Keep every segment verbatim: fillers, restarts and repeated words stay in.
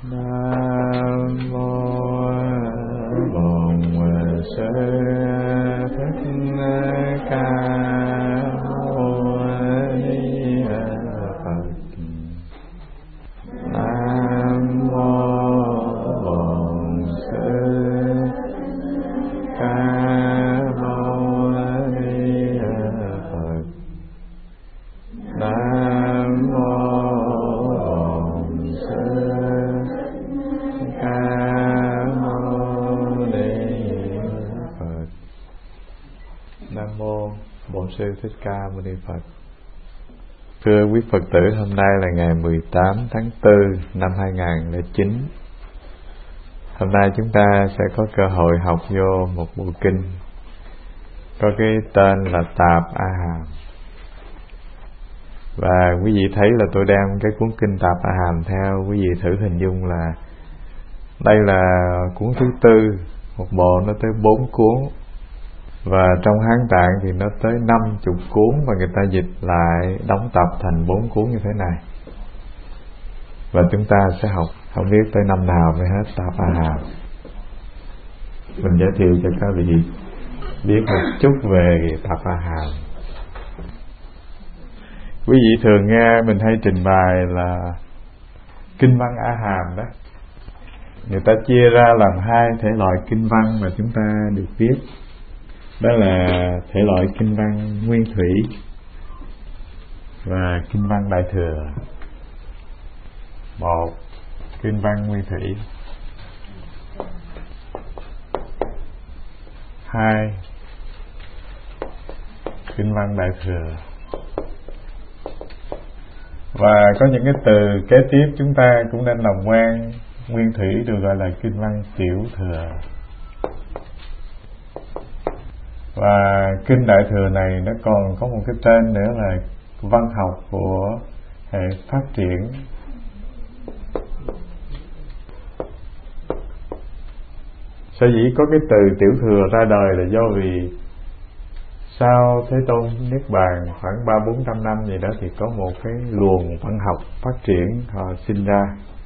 Nam mô Bổn Sư Thích Ca Mâu Ni Phật. Nam mô Bổn Sư Ca Mâu Ni Phật. Nam mô Bổn Sư Ca Mâu Ni Phật. Nam mô Bổn Sư Thích Ca Mâu Ni Phật. Thưa quý Phật tử, hôm nay là ngày mười tám tháng tư năm hai nghìn không trăm lẻ chín. Hôm nay chúng ta sẽ có cơ hội học vô một bộ kinh có cái tên là Tạp A Hàm. Và quý vị thấy là tôi đem cái cuốn kinh Tạp A Hàm theo, quý vị thử hình dung là đây là cuốn thứ tư, một bộ nó tới bốn cuốn. Và trong Hán Tạng thì nó tới năm chục cuốn, và người ta dịch lại đóng tập thành bốn cuốn như thế này. Và chúng ta sẽ học không biết tới năm nào mới hết Tạp A Hàm. Mình giới thiệu cho các vị biết một chút về Tạp A Hàm. Quý vị thường nghe mình hay trình bày là kinh văn A Hàm đó. Người ta chia ra làm hai thể loại kinh văn mà chúng ta được biết. Đó là thể loại kinh văn nguyên thủy và kinh văn đại thừa. Một, kinh văn nguyên thủy. Hai, kinh văn đại thừa. Và có những cái từ kế tiếp chúng ta cũng nên làm quen. Nguyên thủy được gọi là kinh văn tiểu thừa. Và kinh đại thừa này nó còn có một cái tên nữa là văn học của hệ phát triển. Sở dĩ có cái từ tiểu thừa ra đời là do vì sau Thế Tôn Niết Bàn khoảng ba bốn trăm năm gì đó thì có một cái luồng văn học phát triển họ sinh ra.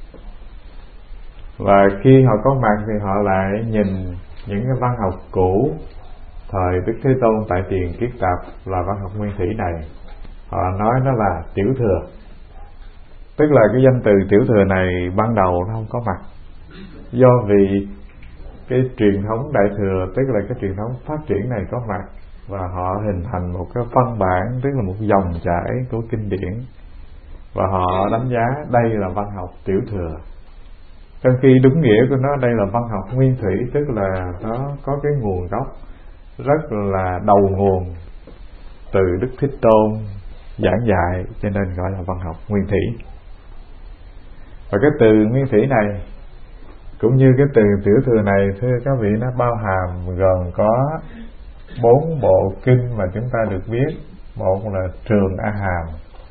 Và khi họ có mặt thì họ lại nhìn những cái văn học cũ thời Đức Thế Tôn tại Tiền Kiết Tập là văn học nguyên thủy này, họ nói nó là tiểu thừa. Tức là cái danh từ tiểu thừa này ban đầu nó không có mặt, do vì cái truyền thống đại thừa, tức là cái truyền thống phát triển này có mặt, và họ hình thành một cái văn bản, tức là một dòng chảy của kinh điển, và họ đánh giá đây là văn học tiểu thừa. Trong khi đúng nghĩa của nó đây là văn học nguyên thủy, tức là nó có cái nguồn gốc rất là đầu nguồn từ Đức Thích Tôn giảng dạy, cho nên gọi là văn học nguyên thủy. Và cái từ nguyên thủy này cũng như cái từ tiểu thừa này, thưa các vị, nó bao hàm gồm có bốn bộ kinh mà chúng ta được biết. Một là Trường A Hàm,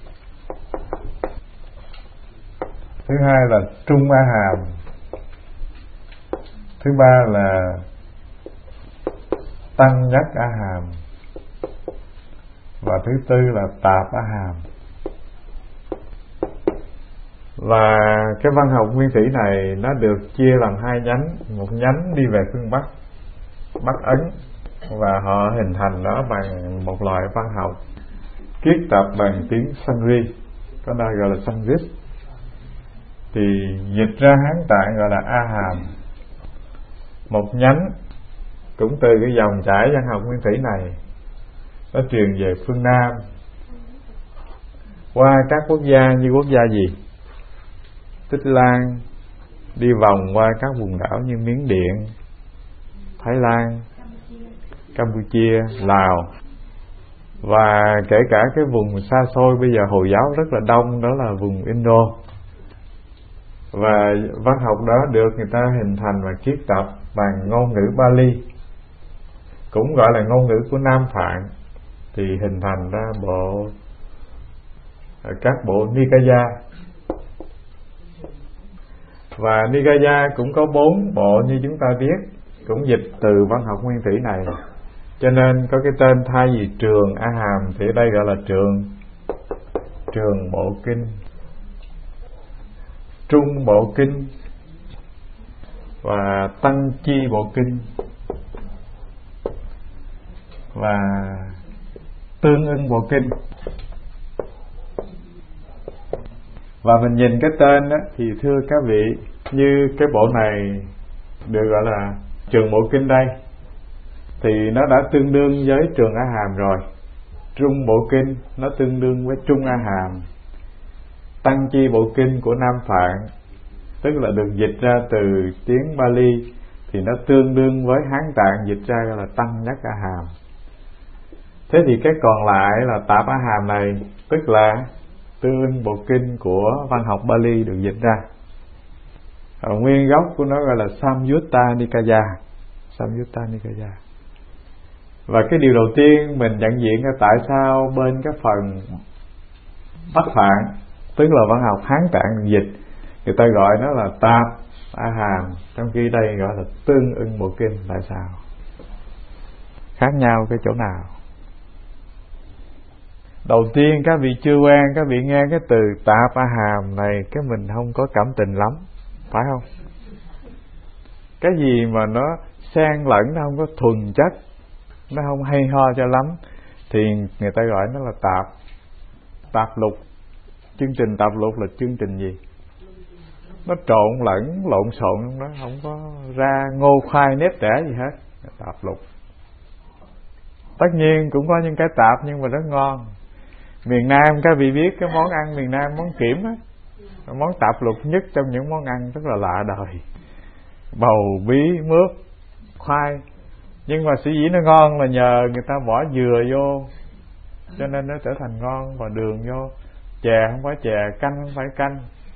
thứ hai là Trung A Hàm, thứ ba là Tăng Nhất A Hàm, và thứ tư là Tạp A Hàm. Và cái văn học nguyên thủy này nó được chia làm hai nhánh. Một nhánh đi về phương Bắc, Bắc Ấn, và họ hình thành nó bằng một loại văn học kiết tập bằng tiếng Sanskrit, có nơi gọi là Sanskrit, thì dịch ra Hán Tạng gọi là A Hàm. Một nhánh cũng từ cái dòng chảy văn học nguyên thủy này, nó truyền về phương Nam qua các quốc gia như quốc gia gì? Tích Lan, đi vòng qua các vùng đảo như Miến Điện, Thái Lan, Campuchia, Lào, và kể cả cái vùng xa xôi bây giờ Hồi giáo rất là đông, đó là vùng Indo. Và văn học đó được người ta hình thành và kiết tập bằng ngôn ngữ Bali, cũng gọi là ngôn ngữ của Nam Phạn, thì hình thành ra bộ các bộ Nikaya. Và Nikaya cũng có bốn bộ như chúng ta biết, cũng dịch từ văn học nguyên thủy này, cho nên có cái tên thay vì Trường A Hàm thì ở đây gọi là Trường Trường Bộ Kinh, Trung Bộ Kinh, và Tăng Chi Bộ Kinh và Tương Ưng Bộ Kinh. Và mình nhìn cái tên đó thì thưa các vị, như cái bộ này được gọi là Trường Bộ Kinh đây, thì nó đã tương đương với Trường A Hàm rồi. Trung Bộ Kinh nó tương đương với Trung A Hàm. Tăng Chi Bộ Kinh của Nam Phạn, tức là được dịch ra từ tiếng Bali, thì nó tương đương với Hán Tạng dịch ra là Tăng Nhất A Hàm. Thế thì cái còn lại là Tạp A Hàm này, tức là Tương Ưng Bộ Kinh của văn học Bali được dịch ra. Ở nguyên gốc của nó gọi là Samyutta Nikaya. Samyutta Nikaya. Và cái điều đầu tiên mình nhận diện là tại sao bên cái phần Bắc Phạn, tức là văn học Hán Tạng được dịch, người ta gọi nó là Tạp A Hàm, trong khi đây gọi là Tương Ưng Bộ Kinh. Tại sao? Khác nhau cái chỗ nào? Đầu tiên các vị chưa quen, các vị nghe cái từ Tạp A Hàm này cái mình không có cảm tình lắm, phải không? Cái gì mà nó xen lẫn, nó không có thuần chất, nó không hay ho cho lắm, thì người ta gọi nó là tạp. Tạp lục. Chương trình tạp lục là chương trình gì? Nó trộn lẫn, lộn xộn, nó không có ra ngô khoai nếp đẻ gì hết. Tạp lục. Tất nhiên cũng có những cái tạp nhưng mà rất ngon. Miền Nam các vị biết cái món ăn miền Nam, món kiểm á, món tạp lục nhất trong những món ăn rất là lạ đời. Bầu, bí, mướp, khoai. Nhưng mà sở dĩ nó ngon là nhờ người ta bỏ dừa vô, cho nên nó trở thành ngon, và đường vô. Chè không phải chè, canh không phải canh.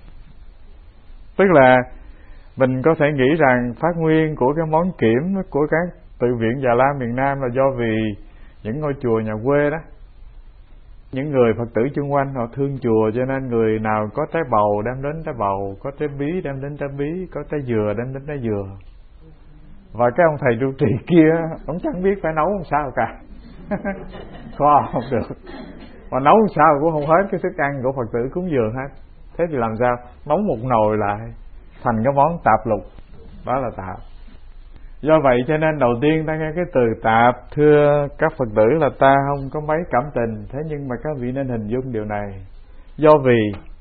Tức là mình có thể nghĩ rằng phát nguyên của cái món kiểm của các tự viện Già Lam miền Nam là do vì những ngôi chùa nhà quê đó, những người Phật tử chung quanh họ thương chùa, cho nên người nào có trái bầu đem đến trái bầu, có trái bí đem đến trái bí, có trái dừa đem đến trái dừa. Và cái ông thầy trụ trì kia, ông chẳng biết phải nấu làm sao cả. Kho không được, mà nấu làm sao cũng không hết cái thức ăn của Phật tử cúng dường hết. Thế thì làm sao? Nấu một nồi lại thành cái món tạp lục. Đó là tạp. Do vậy cho nên đầu tiên ta nghe cái từ tạp, thưa các Phật tử, là ta không có mấy cảm tình. Thế nhưng mà các vị nên hình dung điều này. Do vì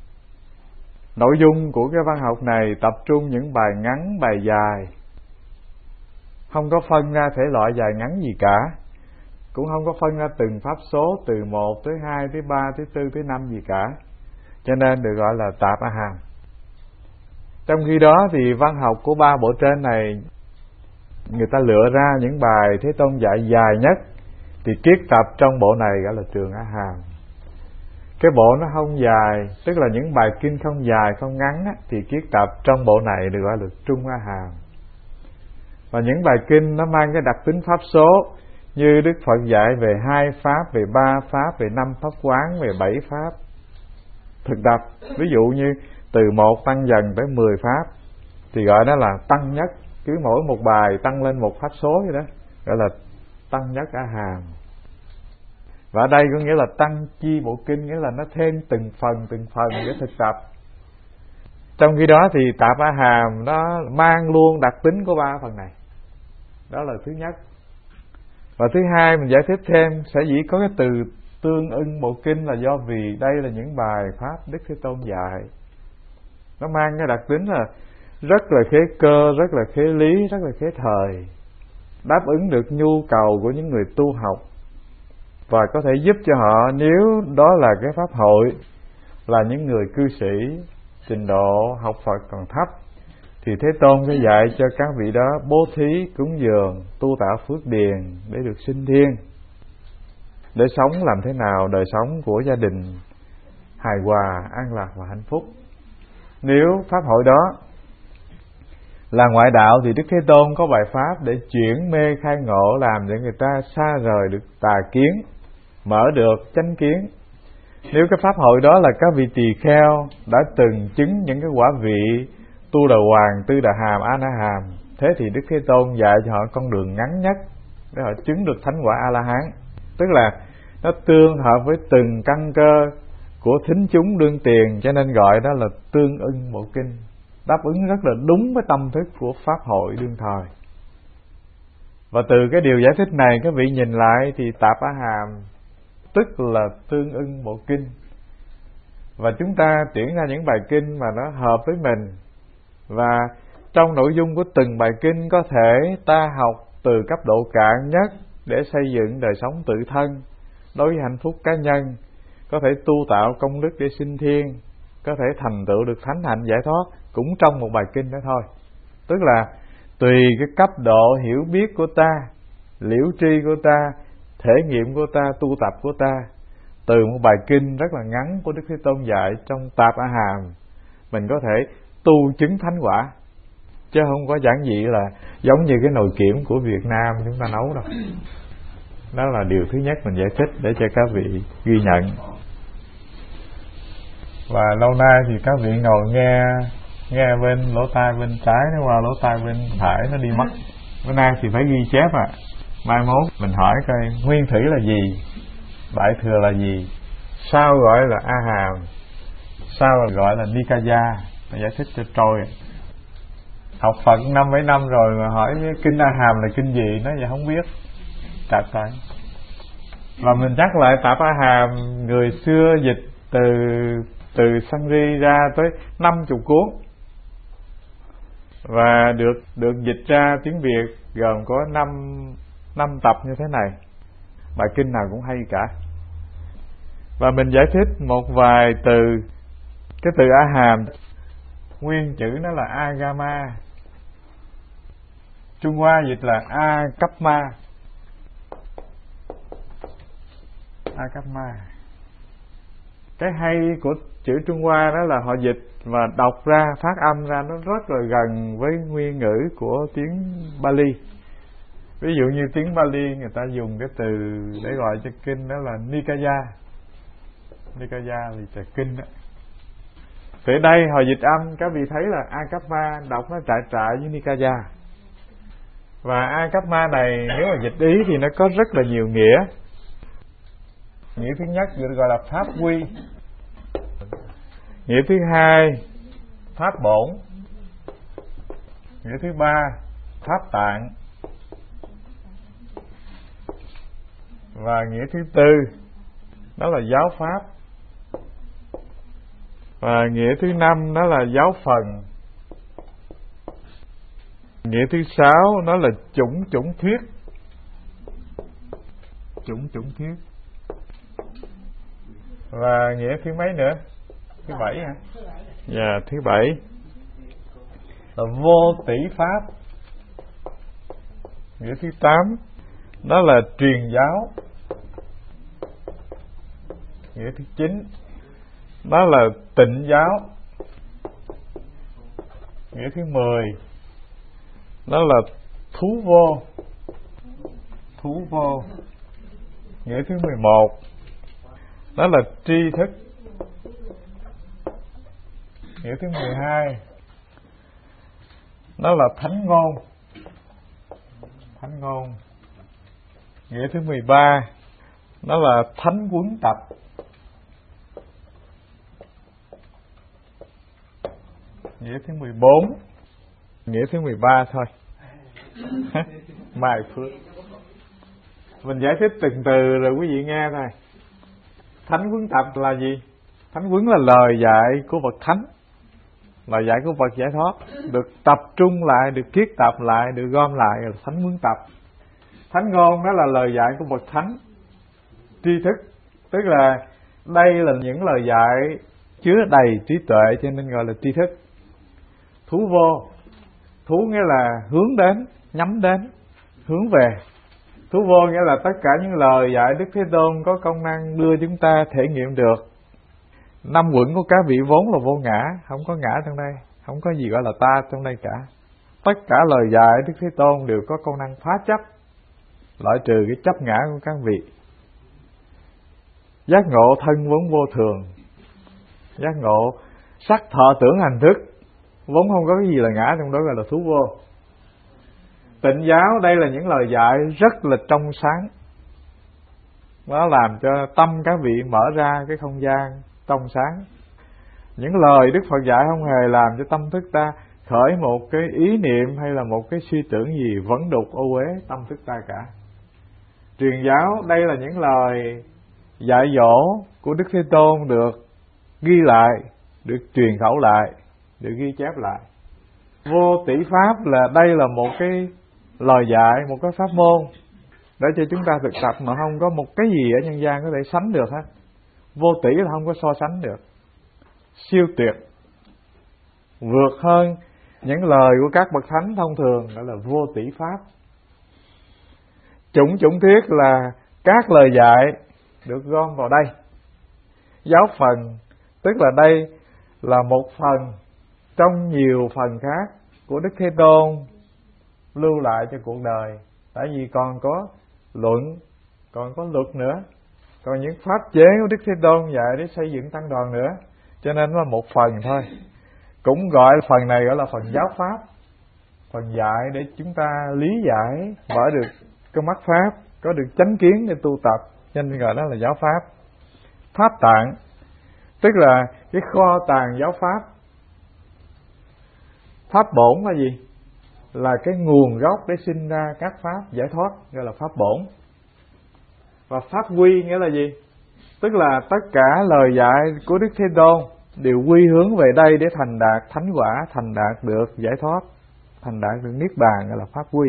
nội dung của cái văn học này tập trung những bài ngắn, bài dài, không có phân ra thể loại dài ngắn gì cả, cũng không có phân ra từng pháp số từ một tới hai tới ba tới tư tới năm gì cả, cho nên được gọi là Tạp A Hàm. Trong khi đó thì văn học của ba bộ trên này, người ta lựa ra những bài Thế Tôn dạy dài nhất, thì kiết tập trong bộ này gọi là Trường A Hàm. Cái bộ nó không dài, tức là những bài kinh không dài không ngắn á, thì kiết tập trong bộ này được gọi là Trung A Hàm. Và những bài kinh nó mang cái đặc tính pháp số, như Đức Phật dạy về hai pháp, về ba pháp, về năm pháp quán, về bảy pháp thực tập. Ví dụ như từ một tăng dần tới mười pháp thì gọi đó là tăng nhất, cứ mỗi một bài tăng lên một pháp số vậy đó, gọi là tăng nhất A Hàm. Và ở đây có nghĩa là tăng chi bộ kinh, nghĩa là nó thêm từng phần từng phần để thực tập. Trong khi đó thì Tạp A Hàm nó mang luôn đặc tính của ba phần này. Đó là thứ nhất. Và thứ hai, mình giải thích thêm, sẽ dĩ có cái từ tương ưng bộ kinh là do vì đây là những bài pháp Đức Thế Tôn dạy. Nó mang cái đặc tính là rất là khế cơ, rất là khế lý, rất là khế thời, đáp ứng được nhu cầu của những người tu học, và có thể giúp cho họ, nếu đó là cái pháp hội, là những người cư sĩ trình độ học Phật còn thấp, thì Thế Tôn sẽ dạy cho các vị đó bố thí, cúng dường, tu tạo phước điền để được sinh thiên, để sống làm thế nào đời sống của gia đình hài hòa, an lạc và hạnh phúc. Nếu pháp hội đó là ngoại đạo thì Đức Thế Tôn có bài pháp để chuyển mê khai ngộ, làm để người ta xa rời được tà kiến, mở được chánh kiến. Nếu cái pháp hội đó là các vị tỳ kheo đã từng chứng những cái quả vị Tu Đà Hoàng, Tư Đà Hàm, A Na Hàm, thế thì Đức Thế Tôn dạy cho họ con đường ngắn nhất để họ chứng được thánh quả A La Hán. Tức là nó tương hợp với từng căn cơ của thính chúng đương tiền, cho nên gọi đó là tương ưng bộ kinh. đáp ứng rất là đúng với tâm thức của Pháp hội đương thời. Và từ cái điều giải thích này, các vị nhìn lại thì Tạp A Hàm tức là tương ưng bộ kinh. Và chúng ta tuyển ra những bài kinh mà nó hợp với mình. Và trong nội dung của từng bài kinh có thể ta học từ cấp độ cạn nhất để xây dựng đời sống tự thân, đối với hạnh phúc cá nhân, có thể tu tạo công đức để sinh thiên, có thể thành tựu được thánh hạnh giải thoát cũng trong một bài kinh đó thôi. Tức là tùy cái cấp độ hiểu biết của ta, liễu tri của ta, thể nghiệm của ta, tu tập của ta, từ một bài kinh rất là ngắn của Đức Thế Tôn dạy trong Tạp A Hàm, mình có thể tu chứng thánh quả, chứ không có giản dị là giống như cái nồi kiểm của Việt Nam chúng ta nấu đâu. Đó là điều thứ nhất mình giải thích để cho các vị ghi nhận. Và lâu nay thì các vị ngồi nghe nghe bên lỗ tai bên trái nó qua lỗ tai bên phải nó đi mất. Bữa nay thì phải ghi chép à. Mai mốt mình hỏi coi nguyên thủy là gì, Đại thừa là gì, sao gọi là A Hàm, sao gọi là Nikaya, mình giải thích cho trôi. Học Phật năm mấy năm rồi mà hỏi kinh A Hàm là kinh gì, nó vậy không biết. Trật rồi. Và mình chắc lại Tạp A Hàm người xưa dịch từ từ Sanskrit ra tới năm chục cuốn, và được được dịch ra tiếng Việt gồm có năm năm tập như thế này. Bài kinh nào cũng hay cả. Và mình giải thích một vài từ. Cái từ A Hàm nguyên chữ nó là Agama, Trung Hoa dịch là A Cấp Ma. A Cấp Ma. Cái hay của chữ Trung Hoa đó là họ dịch và đọc ra, phát âm ra nó rất là gần với nguyên ngữ của tiếng Bali. Ví dụ như tiếng Bali người ta dùng cái từ để gọi cho kinh đó là Nikaya. Nikaya thì là kinh đó. Từ đây họ dịch âm các vị thấy là Akapma đọc nó trại trại với Nikaya. Và Akapma này nếu mà dịch ý thì nó có rất là nhiều nghĩa. Nghĩa thứ nhất gọi là pháp quy. Nghĩa thứ hai pháp bổn. Nghĩa thứ ba pháp tạng. Và nghĩa thứ tư đó là giáo pháp. Và nghĩa thứ năm đó là giáo phần. Nghĩa thứ sáu nó là chủng chủng thuyết. Chủng chủng thuyết. Và nghĩa thứ mấy nữa? Thứ bảy hả? Dạ, thứ bảy là vô tỷ pháp. Nghĩa thứ tám đó là truyền giáo. Nghĩa thứ chín đó là tịnh giáo. Nghĩa thứ mười đó là thú vô. Thú vô. Nghĩa thứ mười một đó là tri thức. Nghĩa thứ mười hai đó là thánh ngôn. Thánh ngôn. Nghĩa thứ mười ba đó là thánh huấn tập. Nghĩa thứ mười bốn. Nghĩa thứ mười ba thôi. Mai phước. Mình giải thích từng từ rồi quý vị nghe thôi. Thánh huấn tập là gì? Thánh huấn là lời dạy của bậc thánh, lời dạy của bậc giải thoát, được tập trung lại, được kiết tập lại, được gom lại là thánh huấn tập. Thánh ngôn đó là lời dạy của bậc thánh. Tri thức tức là đây là những lời dạy chứa đầy trí tuệ cho nên gọi là tri thức. Thú vô. Thú nghĩa là hướng đến, nhắm đến, hướng về. Thú vô nghĩa là tất cả những lời dạy Đức Thế Tôn có công năng đưa chúng ta thể nghiệm được. Năm quẩn của các vị vốn là vô ngã, không có ngã trong đây, không có gì gọi là ta trong đây cả. Tất cả lời dạy Đức Thế Tôn đều có công năng phá chấp, loại trừ cái chấp ngã của các vị. Giác ngộ thân vốn vô thường. Giác ngộ sắc thọ tưởng hành thức, vốn không có cái gì là ngã trong đó, gọi là thú vô. Tịnh giáo đây là những lời dạy rất là trong sáng, nó làm cho tâm các vị mở ra cái không gian trong sáng. Những lời Đức Phật dạy không hề làm cho tâm thức ta khởi một cái ý niệm hay là một cái suy tưởng gì vẫn đục ô uế tâm thức ta cả. Truyền giáo đây là những lời dạy dỗ của Đức Thế Tôn được ghi lại, được truyền khẩu lại, được ghi chép lại. Vô tỷ pháp là đây là một cái lời dạy, một cái pháp môn để cho chúng ta thực tập mà không có một cái gì ở nhân gian có thể sánh được hết. Vô tỷ là không có so sánh được, siêu tuyệt, vượt hơn những lời của các bậc thánh thông thường, gọi là vô tỷ pháp. Chủng chủng thuyết là các lời dạy được gom vào đây. Giáo phần tức là đây là một phần trong nhiều phần khác của Đức Thế Tôn lưu lại cho cuộc đời. Tại vì còn có luận, còn có luật nữa, còn những pháp chế của Đức Thế Tôn dạy để xây dựng tăng đoàn nữa, cho nên nó là một phần thôi. Cũng gọi phần này gọi là phần giáo pháp, phần dạy để chúng ta lý giải, mở được cái mắt pháp, có được chánh kiến để tu tập, cho nên gọi đó là giáo pháp. Pháp tạng tức là cái kho tàng giáo pháp. Pháp bổn là gì? Là cái nguồn gốc để sinh ra các pháp giải thoát, gọi là pháp bổn. Và pháp quy nghĩa là gì? Tức là tất cả lời dạy của Đức Thế Tôn đều quy hướng về đây để thành đạt thánh quả, thành đạt được giải thoát, thành đạt được niết bàn, gọi là pháp quy.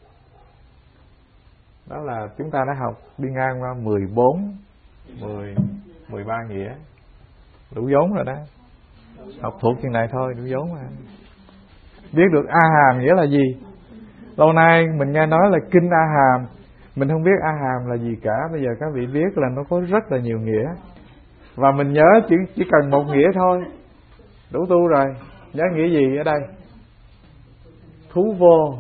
Đó là chúng ta đã học đi ngang qua mười bốn, mười, mười ba nghĩa. Đủ vốn rồi đó. Học thuộc chuyện này thôi, đủ vốn mà. Biết được A Hàm nghĩa là gì? Lâu nay mình nghe nói là kinh A Hàm, mình không biết A Hàm là gì cả. Bây giờ các vị biết là nó có rất là nhiều nghĩa. Và mình nhớ chỉ, chỉ cần một nghĩa thôi, đủ tu rồi. Nhớ nghĩa gì ở đây? Thú vô.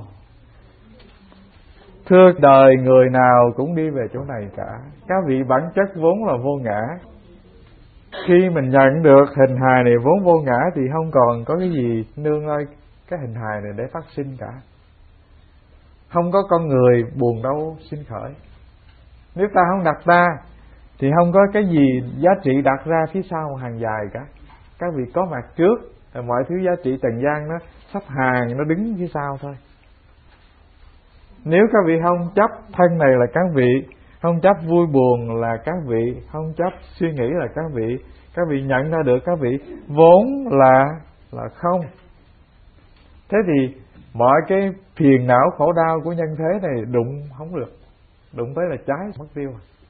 Thưa đời người nào cũng đi về chỗ này cả. Các vị bản chất vốn là vô ngã. Khi mình nhận được hình hài này vốn vô ngã thì không còn có cái gì nương ơi cái hình hài này để phát sinh cả. Không có con người buồn đâu sinh khởi. Nếu ta không đặt ta thì không có cái gì giá trị đặt ra phía sau hàng dài cả. Các vị có mặt trước, mọi thứ giá trị trần gian nó sắp hàng, nó đứng phía sau thôi. Nếu các vị không chấp thân này là các vị, không chấp vui buồn là các vị, không chấp suy nghĩ là các vị, các vị nhận ra được các vị vốn là là không. Thế thì mọi cái phiền não khổ đau của nhân thế này đụng không được, đụng tới là cháy mất tiêu.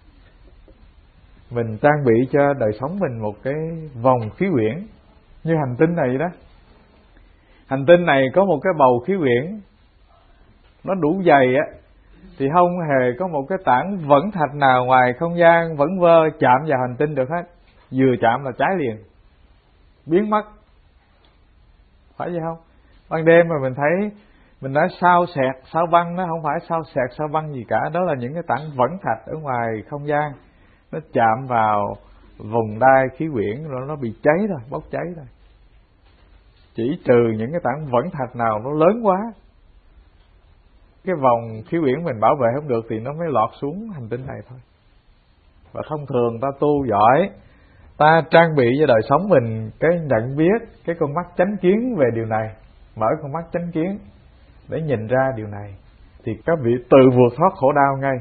Mình trang bị cho đời sống mình một cái vòng khí quyển như hành tinh này đó. Hành tinh này có một cái bầu khí quyển nó đủ dày á, thì không hề có một cái tảng vẫn thạch nào ngoài không gian vẫn vơ chạm vào hành tinh được hết. Vừa chạm là cháy liền, biến mất. Phải vậy không? Ban đêm mà mình thấy mình nói sao xẹt, sao băng, nó không phải sao xẹt, sao băng gì cả. Đó là những cái tảng vẫn thạch ở ngoài không gian, nó chạm vào vùng đai khí quyển rồi nó bị cháy rồi, bốc cháy rồi. Chỉ trừ những cái tảng vẫn thạch nào nó lớn quá, cái vòng khí quyển mình bảo vệ không được thì nó mới lọt xuống hành tinh này thôi. Và thông thường ta tu giỏi, ta trang bị cho đời sống mình cái nhận biết, cái con mắt chánh kiến về điều này, mở con mắt chánh kiến để nhìn ra điều này, thì các vị tự vượt thoát khổ đau ngay.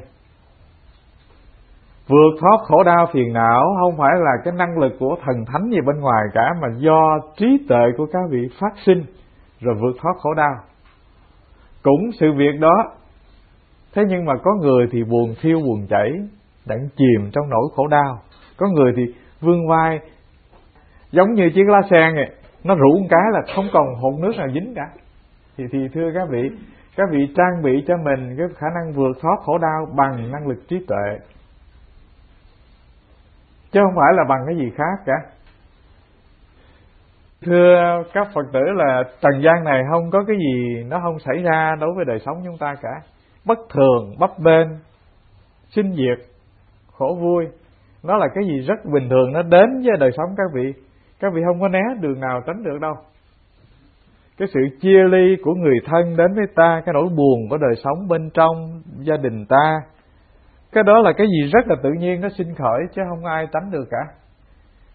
Vượt thoát khổ đau phiền não không phải là cái năng lực của thần thánh gì bên ngoài cả, mà do trí tuệ của các vị phát sinh rồi vượt thoát khổ đau. Cũng sự việc đó, thế nhưng mà có người thì buồn thiêu buồn chảy, đặng chìm trong nỗi khổ đau. Có người thì vươn vai giống như chiếc lá sen này, nó rủ một cái là không còn hột nước nào dính cả. Thì thì thưa các vị, các vị trang bị cho mình cái khả năng vượt thoát khổ đau bằng năng lực trí tuệ, chứ không phải là bằng cái gì khác cả. Thưa các Phật tử là trần gian này không có cái gì nó không xảy ra đối với đời sống chúng ta cả. Bất thường, bấp bênh, sinh diệt, khổ vui, nó là cái gì rất bình thường, nó đến với đời sống các vị. Các vị không có né đường nào tránh được đâu. Cái sự chia ly của người thân đến với ta, cái nỗi buồn của đời sống bên trong gia đình ta, cái đó là cái gì rất là tự nhiên, nó sinh khởi chứ không ai tránh được cả.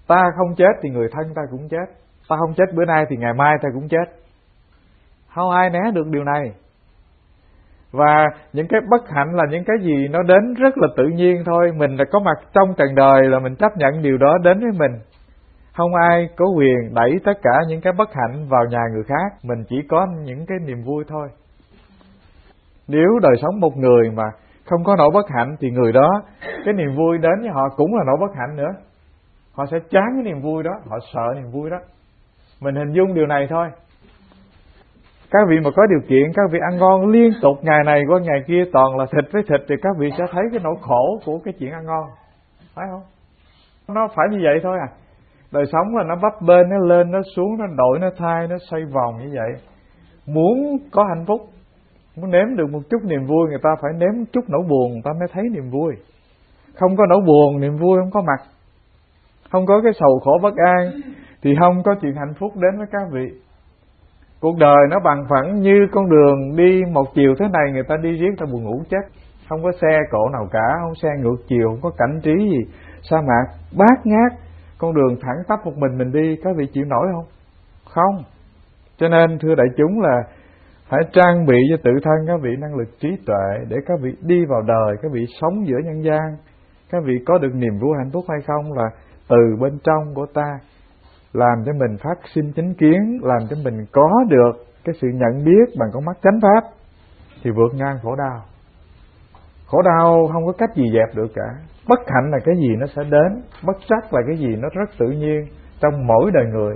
Ta không chết thì người thân ta cũng chết. Ta không chết bữa nay thì ngày mai ta cũng chết. Không ai né được điều này. Và những cái bất hạnh là những cái gì nó đến rất là tự nhiên thôi. Mình là có mặt trong trần đời là mình chấp nhận điều đó đến với mình. Không ai có quyền đẩy tất cả những cái bất hạnh vào nhà người khác. Mình chỉ có những cái niềm vui thôi. Nếu đời sống một người mà không có nỗi bất hạnh thì người đó, cái niềm vui đến với họ cũng là nỗi bất hạnh nữa. Họ sẽ chán cái niềm vui đó, họ sợ niềm vui đó. Mình hình dung điều này thôi. Các vị mà có điều kiện, các vị ăn ngon liên tục ngày này qua ngày kia toàn là thịt với thịt thì các vị sẽ thấy cái nỗi khổ của cái chuyện ăn ngon. Phải không? Nó phải như vậy thôi à. Đời sống là nó bấp bênh, nó lên, nó xuống, nó đổi, nó thay, nó xoay vòng như vậy. Muốn có hạnh phúc, muốn nếm được một chút niềm vui, người ta phải nếm chút nỗi buồn, người ta mới thấy niềm vui. Không có nỗi buồn, niềm vui không có mặt. Không có cái sầu khổ bất an thì không có chuyện hạnh phúc đến với các vị. Cuộc đời nó bằng phẳng như con đường đi một chiều thế này, người ta đi riết ta buồn ngủ chết. Không có xe cộ nào cả, không xe ngược chiều, không có cảnh trí gì. Sa mạc bát ngát, con đường thẳng tắp một mình mình đi, các vị chịu nổi không? Không. Cho nên thưa đại chúng là hãy trang bị cho tự thân các vị năng lực trí tuệ để các vị đi vào đời, các vị sống giữa nhân gian. Các vị có được niềm vui hạnh phúc hay không là từ bên trong của ta, làm cho mình phát sinh chánh kiến, làm cho mình có được cái sự nhận biết bằng con mắt chánh pháp thì vượt ngang khổ đau. Khổ đau không có cách gì dẹp được cả. Bất hạnh là cái gì nó sẽ đến, bất trắc là cái gì nó rất tự nhiên trong mỗi đời người.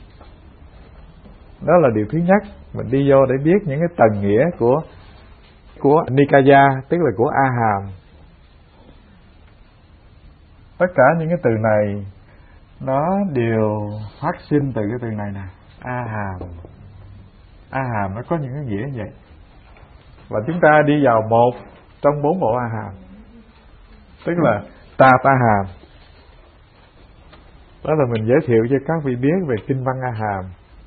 Đó là điều thứ nhất. Mình đi vô để biết những cái tầng nghĩa của của Nikaya, tức là của A Hàm. Tất cả những cái từ này nó đều phát sinh từ cái từ này nè, A Hàm. A Hàm nó có những cái nghĩa như vậy. Và chúng ta đi vào một trong bốn bộ A Hàm, tức là Tạp A Hàm. Đó là mình giới thiệu cho các vị biết về kinh văn A Hàm.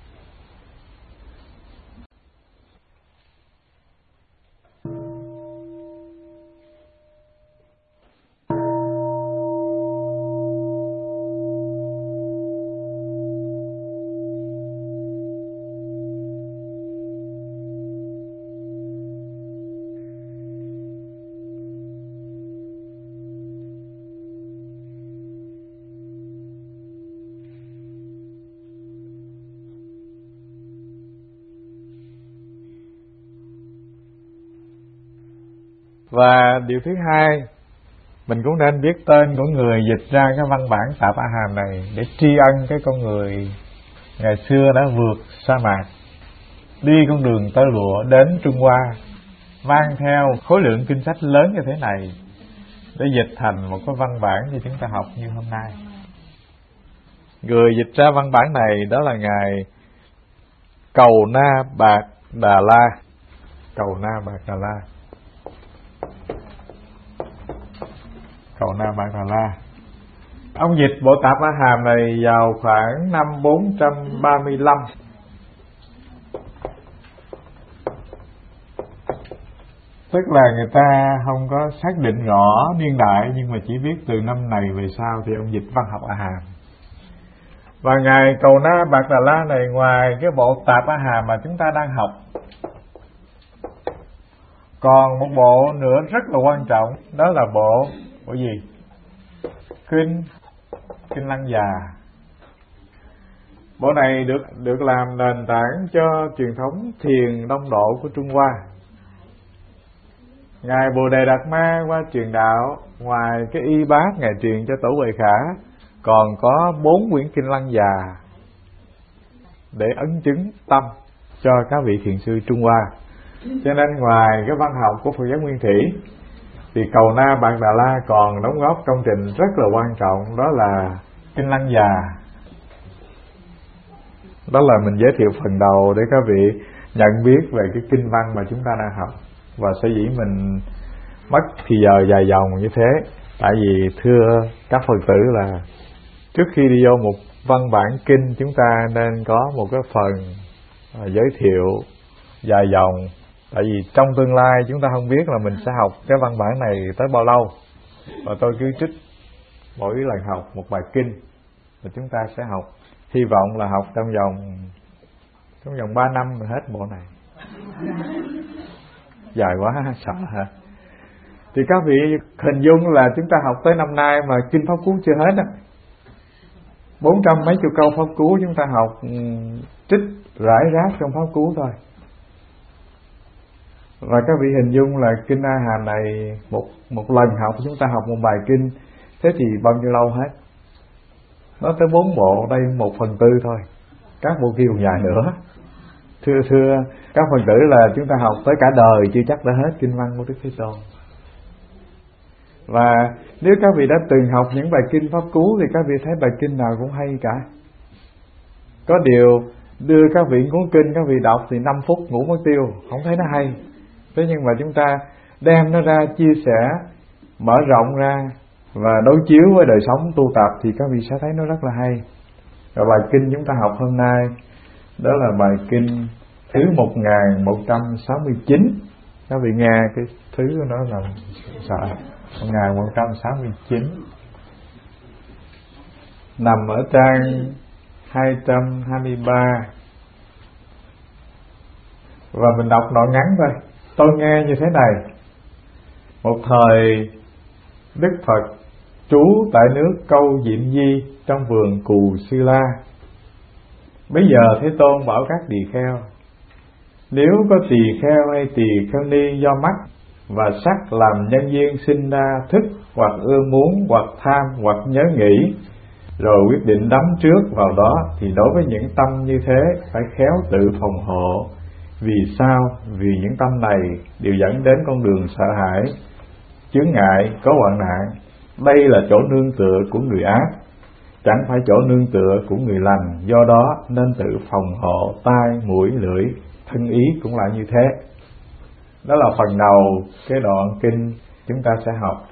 Và điều thứ hai, mình cũng nên biết tên của người dịch ra cái văn bản Tạp A Hàm này để tri ân cái con người ngày xưa đã vượt sa mạc, đi con đường tơ lụa đến Trung Hoa, mang theo khối lượng kinh sách lớn như thế này để dịch thành một cái văn bản cho chúng ta học như hôm nay. Người dịch ra văn bản này đó là ngài Cầu Na Bạt Đà La. Cầu Na Bạt Đà La. Cầu Na Bạt Đà La. Ông dịch bộ Tạp A Hàm này vào khoảng năm bốn trăm ba mươi lăm. Tức là người ta không có xác định rõ niên đại, nhưng mà chỉ biết từ năm này về sau thì ông dịch văn học A Hàm. Và ngài Cầu Na Bạt Đà La này, ngoài cái bộ Tạp A Hàm mà chúng ta đang học, còn một bộ nữa rất là quan trọng, đó là bộ bộ gì? Kinh Kinh Lăng Già. Bộ này được được làm nền tảng cho truyền thống thiền đông độ của Trung Hoa. Ngài Bồ Đề Đạt Ma qua truyền đạo, ngoài cái y bát ngài truyền cho Tổ Huệ Khả, còn có bốn quyển Kinh Lăng Già để ấn chứng tâm cho các vị thiền sư Trung Hoa. Cho nên ngoài cái văn học của Phật giáo Nguyên Thủy thì Cầu Na Bạt Đà La còn đóng góp công trình rất là quan trọng, đó là Kinh Lăng Già. Đó là mình giới thiệu phần đầu để các vị nhận biết về cái kinh văn mà chúng ta đang học. Và sở dĩ mình mất thì giờ dài dòng như thế, tại vì thưa các Phật tử là trước khi đi vô một văn bản kinh, chúng ta nên có một cái phần giới thiệu dài dòng. Tại vì trong tương lai chúng ta không biết là mình sẽ học cái văn bản này tới bao lâu, và tôi cứ trích mỗi lần học một bài kinh và chúng ta sẽ học, hy vọng là học trong vòng trong vòng ba năm là hết bộ này. Dài quá sợ hả? Thì các vị hình dung là chúng ta học tới năm nay mà kinh Pháp Cú chưa hết á. Bốn trăm mấy chục câu Pháp Cú chúng ta học trích rải rác trong Pháp Cú thôi. Và các vị hình dung là kinh A Hàm này một một lần học chúng ta học một bài kinh, thế thì bao nhiêu lâu hết? Nó tới bốn bộ, đây một phần tư thôi. Các bộ kia còn dài nữa. Thưa thưa các phần tử là chúng ta học tới cả đời chưa chắc đã hết kinh văn của Đức Thế Tôn. Và nếu các vị đã từng học những bài kinh Pháp Cú thì các vị thấy bài kinh nào cũng hay cả. Có điều đưa các vị cuốn kinh các vị đọc thì năm phút ngủ mất tiêu, không thấy nó hay. Thế nhưng mà chúng ta đem nó ra chia sẻ, mở rộng ra và đối chiếu với đời sống tu tập thì các vị sẽ thấy nó rất là hay. Và bài kinh chúng ta học hôm nay đó là bài kinh thứ một nghìn một trăm sáu mươi chín. Các vị nghe cái thứ của nó là sợ. một nghìn một trăm sáu mươi chín nằm ở trang hai trăm hai mươi ba. Và mình đọc đoạn ngắn thôi. Tôi nghe như thế này: một thời Đức Phật trú tại nước Câu Diệm Di trong vườn Cù Sư La. Bây giờ Thế Tôn bảo các tỳ kheo: nếu có tỳ kheo hay tỳ kheo ni do mắt và sắc làm nhân duyên sinh ra thức hoặc ưa muốn hoặc tham hoặc nhớ nghĩ, rồi quyết định đắm trước vào đó, thì đối với những tâm như thế phải khéo tự phòng hộ. Vì sao? Vì những tâm này đều dẫn đến con đường sợ hãi, chướng ngại, có hoạn nạn. Đây là chỗ nương tựa của người ác, chẳng phải chỗ nương tựa của người lành. Do đó nên tự phòng hộ tai, mũi, lưỡi, thân ý cũng là như thế. Đó là phần đầu cái đoạn kinh chúng ta sẽ học.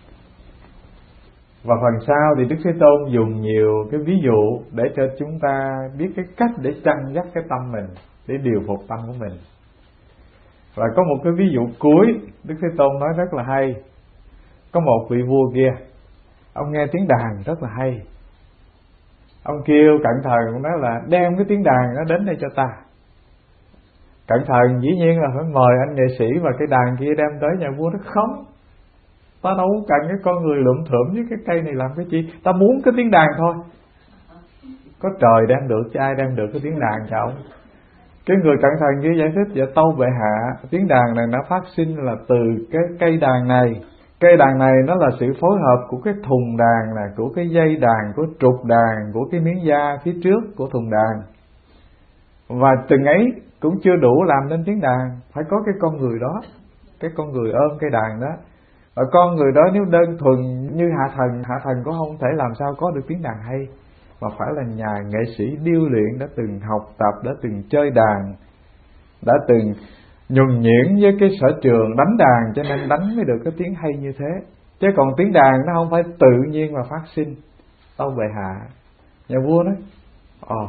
Và phần sau thì Đức Thế Tôn dùng nhiều cái ví dụ để cho chúng ta biết cái cách để chăn dắt cái tâm mình, để điều phục tâm của mình. Và có một cái ví dụ cuối Đức Thế Tôn nói rất là hay. Có một vị vua kia, ông nghe tiếng đàn rất là hay. Ông kêu cận thần, ông nói là đem cái tiếng đàn nó đến đây cho ta. Cận thần dĩ nhiên là phải mời anh nghệ sĩ và cái đàn kia đem tới nhà vua. Nó không, ta đâu cần cái con người lượm thượm với cái cây này làm cái chi, ta muốn cái tiếng đàn thôi. Có trời đem được chứ ai đem được cái tiếng đàn cho ông. Cái người cận thần kia giải thích: dạ tâu bệ hạ, tiếng đàn này nó phát sinh là từ cái cây đàn này. Cây đàn này nó là sự phối hợp của cái thùng đàn nè, của cái dây đàn, của trục đàn, của cái miếng da phía trước của thùng đàn. Và từng ấy cũng chưa đủ làm nên tiếng đàn, phải có cái con người đó, cái con người ôm cây đàn đó. Và con người đó nếu đơn thuần như hạ thần, hạ thần cũng không thể làm sao có được tiếng đàn hay, mà phải là nhà nghệ sĩ điêu luyện, đã từng học tập, đã từng chơi đàn, đã từng nhuần nhuyễn với cái sở trường đánh đàn, cho nên đánh mới được cái tiếng hay như thế. Chứ còn tiếng đàn nó không phải tự nhiên mà phát sinh. Tâu bệ hạ, nhà vua nói: ồ,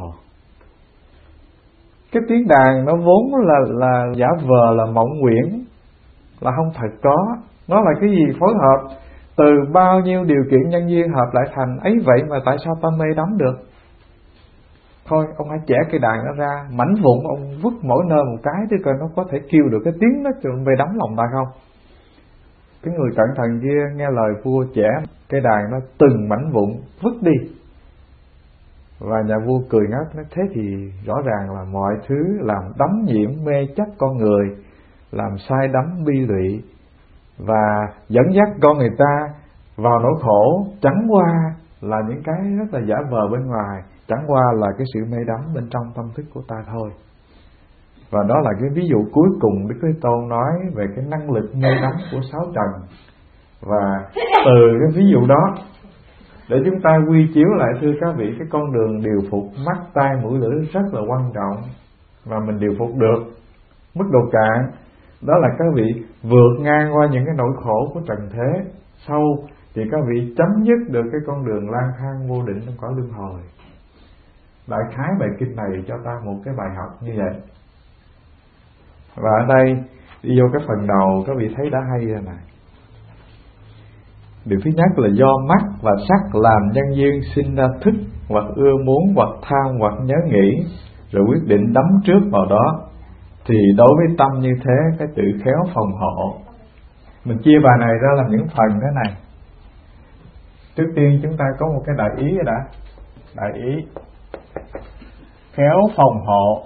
cái tiếng đàn nó vốn là là giả vờ, là mộng quyển, là không thật có. Nó là cái gì? Phối hợp từ bao nhiêu điều kiện nhân duyên hợp lại thành ấy, vậy mà tại sao ta mê đắm được? Thôi ông hãy chẻ cây đàn nó ra, mảnh vụn ông vứt mỗi nơi một cái, chứ coi nó có thể kêu được cái tiếng nó mê đắm lòng ta không. Cái người cận thần kia nghe lời vua chẻ cây đàn nó từng mảnh vụn vứt đi. Và nhà vua cười ngất, nói: thế thì rõ ràng là mọi thứ làm đắm nhiễm mê chấp con người, làm sai đắm bi lụy và dẫn dắt con người ta vào nỗi khổ, chẳng qua là những cái rất là giả vờ bên ngoài, chẳng qua là cái sự mê đắm bên trong tâm thức của ta thôi. Và đó là cái ví dụ cuối cùng Đức Thế Tôn nói về cái năng lực mê đắm của sáu trần. Và từ cái ví dụ đó để chúng ta quy chiếu lại, thưa các vị, cái con đường điều phục mắt, tai, mũi, lưỡi rất là quan trọng, và mình điều phục được mức độ cạn đó là các vị vượt ngang qua những cái nỗi khổ của trần thế. Sau thì các vị chấm dứt được cái con đường lang thang vô định trong cõi luân hồi. Đại khái bài kinh này cho ta một cái bài học như vậy. Và ở đây đi vô cái phần đầu, các vị thấy đã hay rồi này. Điều thứ nhất là do mắt và sắc làm nhân duyên sinh ra thức hoặc ưa muốn, hoặc tham, hoặc nhớ nghĩ, rồi quyết định đắm trước vào đó, thì đối với tâm như thế, cái tự khéo phòng hộ. Mình chia bài này ra làm những phần thế này. Trước tiên chúng ta có một cái đại ý rồi đã. Đại ý khéo phòng hộ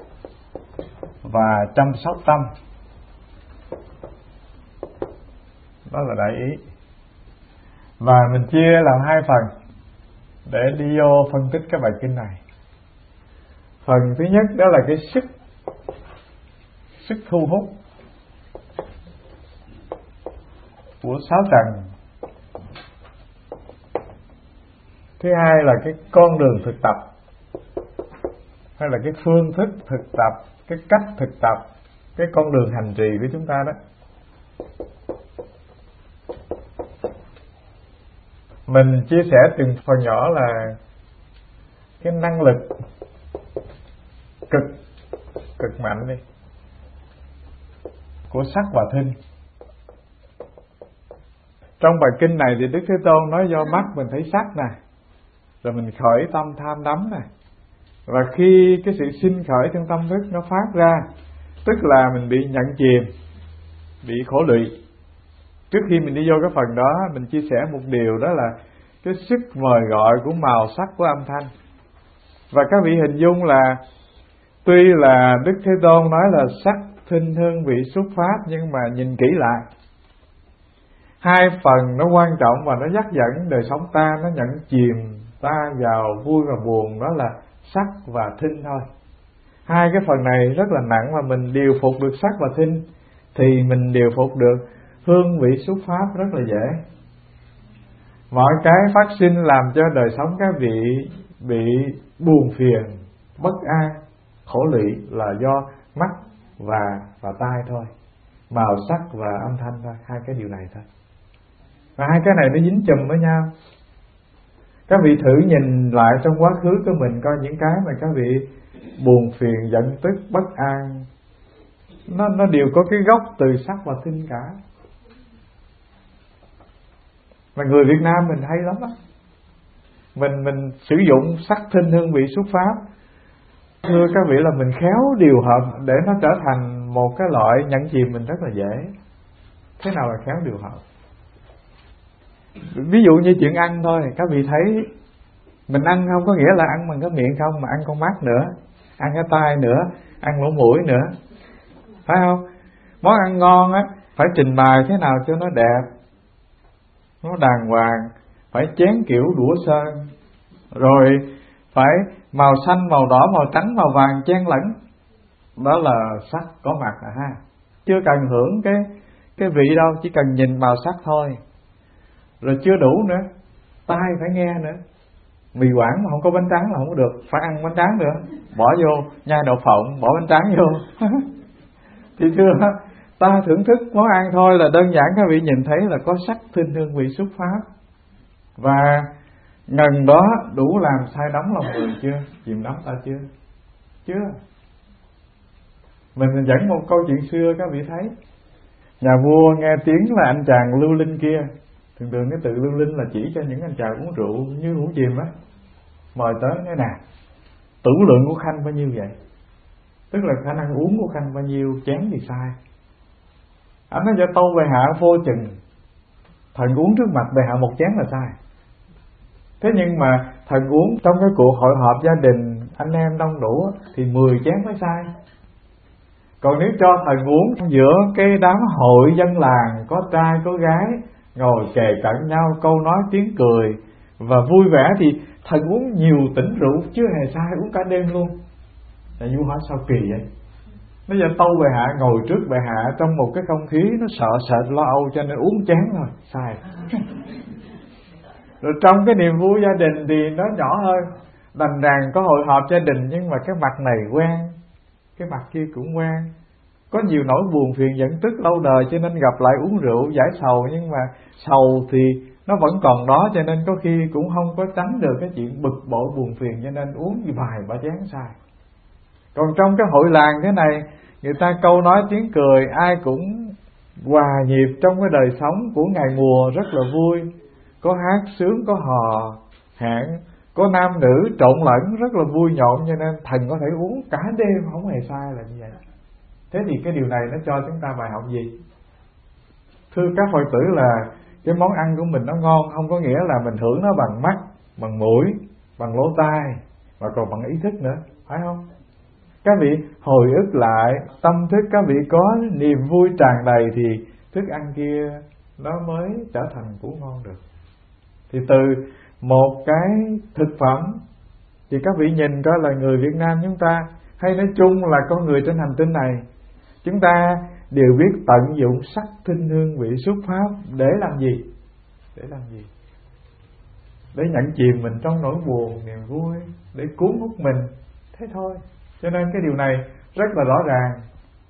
và chăm sóc tâm, đó là đại ý. Và mình chia làm hai phần để đi vô phân tích cái bài kinh này. Phần thứ nhất đó là cái sức sức thu hút của sáu trần. Thứ hai là cái con đường thực tập, hay là cái phương thức thực tập, cái cách thực tập, cái con đường hành trì của chúng ta đó. Mình chia sẻ từng phần nhỏ là cái năng lực cực cực mạnh đi của sắc và thinh. Trong bài kinh này thì Đức Thế Tôn nói do mắt mình thấy sắc nè, rồi mình khởi tâm tham đắm nè, và khi cái sự sinh khởi trong tâm thức nó phát ra, tức là mình bị nhận chìm, bị khổ lụy. Trước khi mình đi vô cái phần đó, mình chia sẻ một điều, đó là cái sức mời gọi của màu sắc của âm thanh. Và các vị hình dung là tuy là Đức Thế Tôn nói là sắc, thinh, hương, vị, xúc, pháp, nhưng mà nhìn kỹ lại, hai phần nó quan trọng và nó dắt dẫn đời sống ta, nó nhận chìm ta vào vui và buồn, đó là sắc và thinh thôi. Hai cái phần này rất là nặng, và mình điều phục được sắc và thinh thì mình điều phục được hương, vị, xúc, pháp rất là dễ. Mọi cái phát sinh làm cho đời sống các vị bị buồn phiền, bất an, khổ lụy là do mắt và và tai thôi, màu sắc và âm thanh thôi, hai cái điều này thôi. Và hai cái này nó dính chùm với nhau. Các vị thử nhìn lại trong quá khứ của mình, coi những cái mà các vị buồn phiền, giận tức, bất an, nó nó đều có cái gốc từ sắc và thinh cả. Mà người Việt Nam mình hay lắm á, mình mình sử dụng sắc, thinh, hương, vị, xúc, pháp. Thưa các vị là mình khéo điều hợp để nó trở thành một cái loại nhận chìm mình rất là dễ. Thế nào là khéo điều hợp? Ví dụ như chuyện ăn thôi, các vị thấy mình ăn không có nghĩa là ăn bằng cái miệng không, mà ăn con mắt nữa, ăn cái tai nữa, ăn lỗ mũi nữa, phải không? Món ăn ngon á phải trình bày thế nào cho nó đẹp, nó đàng hoàng, phải chén kiểu đũa sơn, rồi phải màu xanh, màu đỏ, màu trắng, màu vàng chen lẫn. Đó là sắc có mặt à ha. Chưa cần hưởng cái cái vị đâu, chỉ cần nhìn màu sắc thôi. Rồi chưa đủ nữa, tai phải nghe nữa. Mì Quảng mà không có bánh tráng là không có được, phải ăn bánh tráng nữa, bỏ vô nhai đậu phộng, bỏ bánh tráng vô. Thì thưa, ta thưởng thức món ăn thôi là đơn giản các vị nhìn thấy là có sắc, thinh, hương, vị, xúc, pháp. Và ngần đó đủ làm say đắm lòng người chưa? Chìm đắm ta chưa? Chưa. Mình dẫn một câu chuyện xưa các vị thấy. Nhà vua nghe tiếng là anh chàng lưu linh kia. Thường thường cái từ lưu linh là chỉ cho những anh chàng uống rượu như uống chìm á. Mời tới nói nè, tử lượng của Khanh bao nhiêu vậy? Tức là khả năng uống của Khanh bao nhiêu chén thì sai. Anh nói cho tâu bệ hạ vô chừng, thần uống trước mặt bệ hạ một chén là sai. Thế nhưng mà thần uống trong cái cuộc hội họp gia đình anh em đông đủ thì mười chén mới sai. Còn nếu cho thần uống giữa cái đám hội dân làng, có trai có gái ngồi kề cận nhau, câu nói tiếng cười và vui vẻ, thì thần uống nhiều tỉnh rượu chưa hề sai, uống cả đêm luôn. Là vua hỏi sao kỳ vậy? Bây giờ tâu bệ hạ ngồi trước bệ hạ trong một cái không khí nó sợ sệt lo âu cho nên uống chén thôi, sai. Rồi trong cái niềm vui gia đình thì nó nhỏ hơn, đành rằng có hội họp gia đình nhưng mà cái mặt này quen, cái mặt kia cũng quen, có nhiều nỗi buồn phiền giận tức lâu đời cho nên gặp lại uống rượu giải sầu, nhưng mà sầu thì nó vẫn còn đó, cho nên có khi cũng không có tránh được cái chuyện bực bội buồn phiền, cho nên uống vài ba chén sai. Còn trong cái hội làng thế này, người ta câu nói tiếng cười, ai cũng hòa nhịp trong cái đời sống của ngày mùa rất là vui, có hát sướng, có hò hẹn, có nam nữ trộn lẫn rất là vui nhộn, cho nên thần có thể uống cả đêm không hề sai là như vậy. Thế thì cái điều này nó cho chúng ta bài học gì? Thưa các Phật tử, là cái món ăn của mình nó ngon không có nghĩa là mình hưởng nó bằng mắt, bằng mũi, bằng lỗ tai, và còn bằng ý thức nữa, phải không? Các vị hồi ức lại tâm thức các vị có niềm vui tràn đầy thì thức ăn kia nó mới trở thành củ ngon được. Thì từ một cái thực phẩm thì các vị nhìn coi là người Việt Nam chúng ta, hay nói chung là con người trên hành tinh này, chúng ta đều biết tận dụng sắc thinh hương vị xuất pháp để làm gì? Để làm gì? Để nhận chìm mình trong nỗi buồn, niềm vui, để cuốn hút mình, thế thôi. Cho nên cái điều này rất là rõ ràng.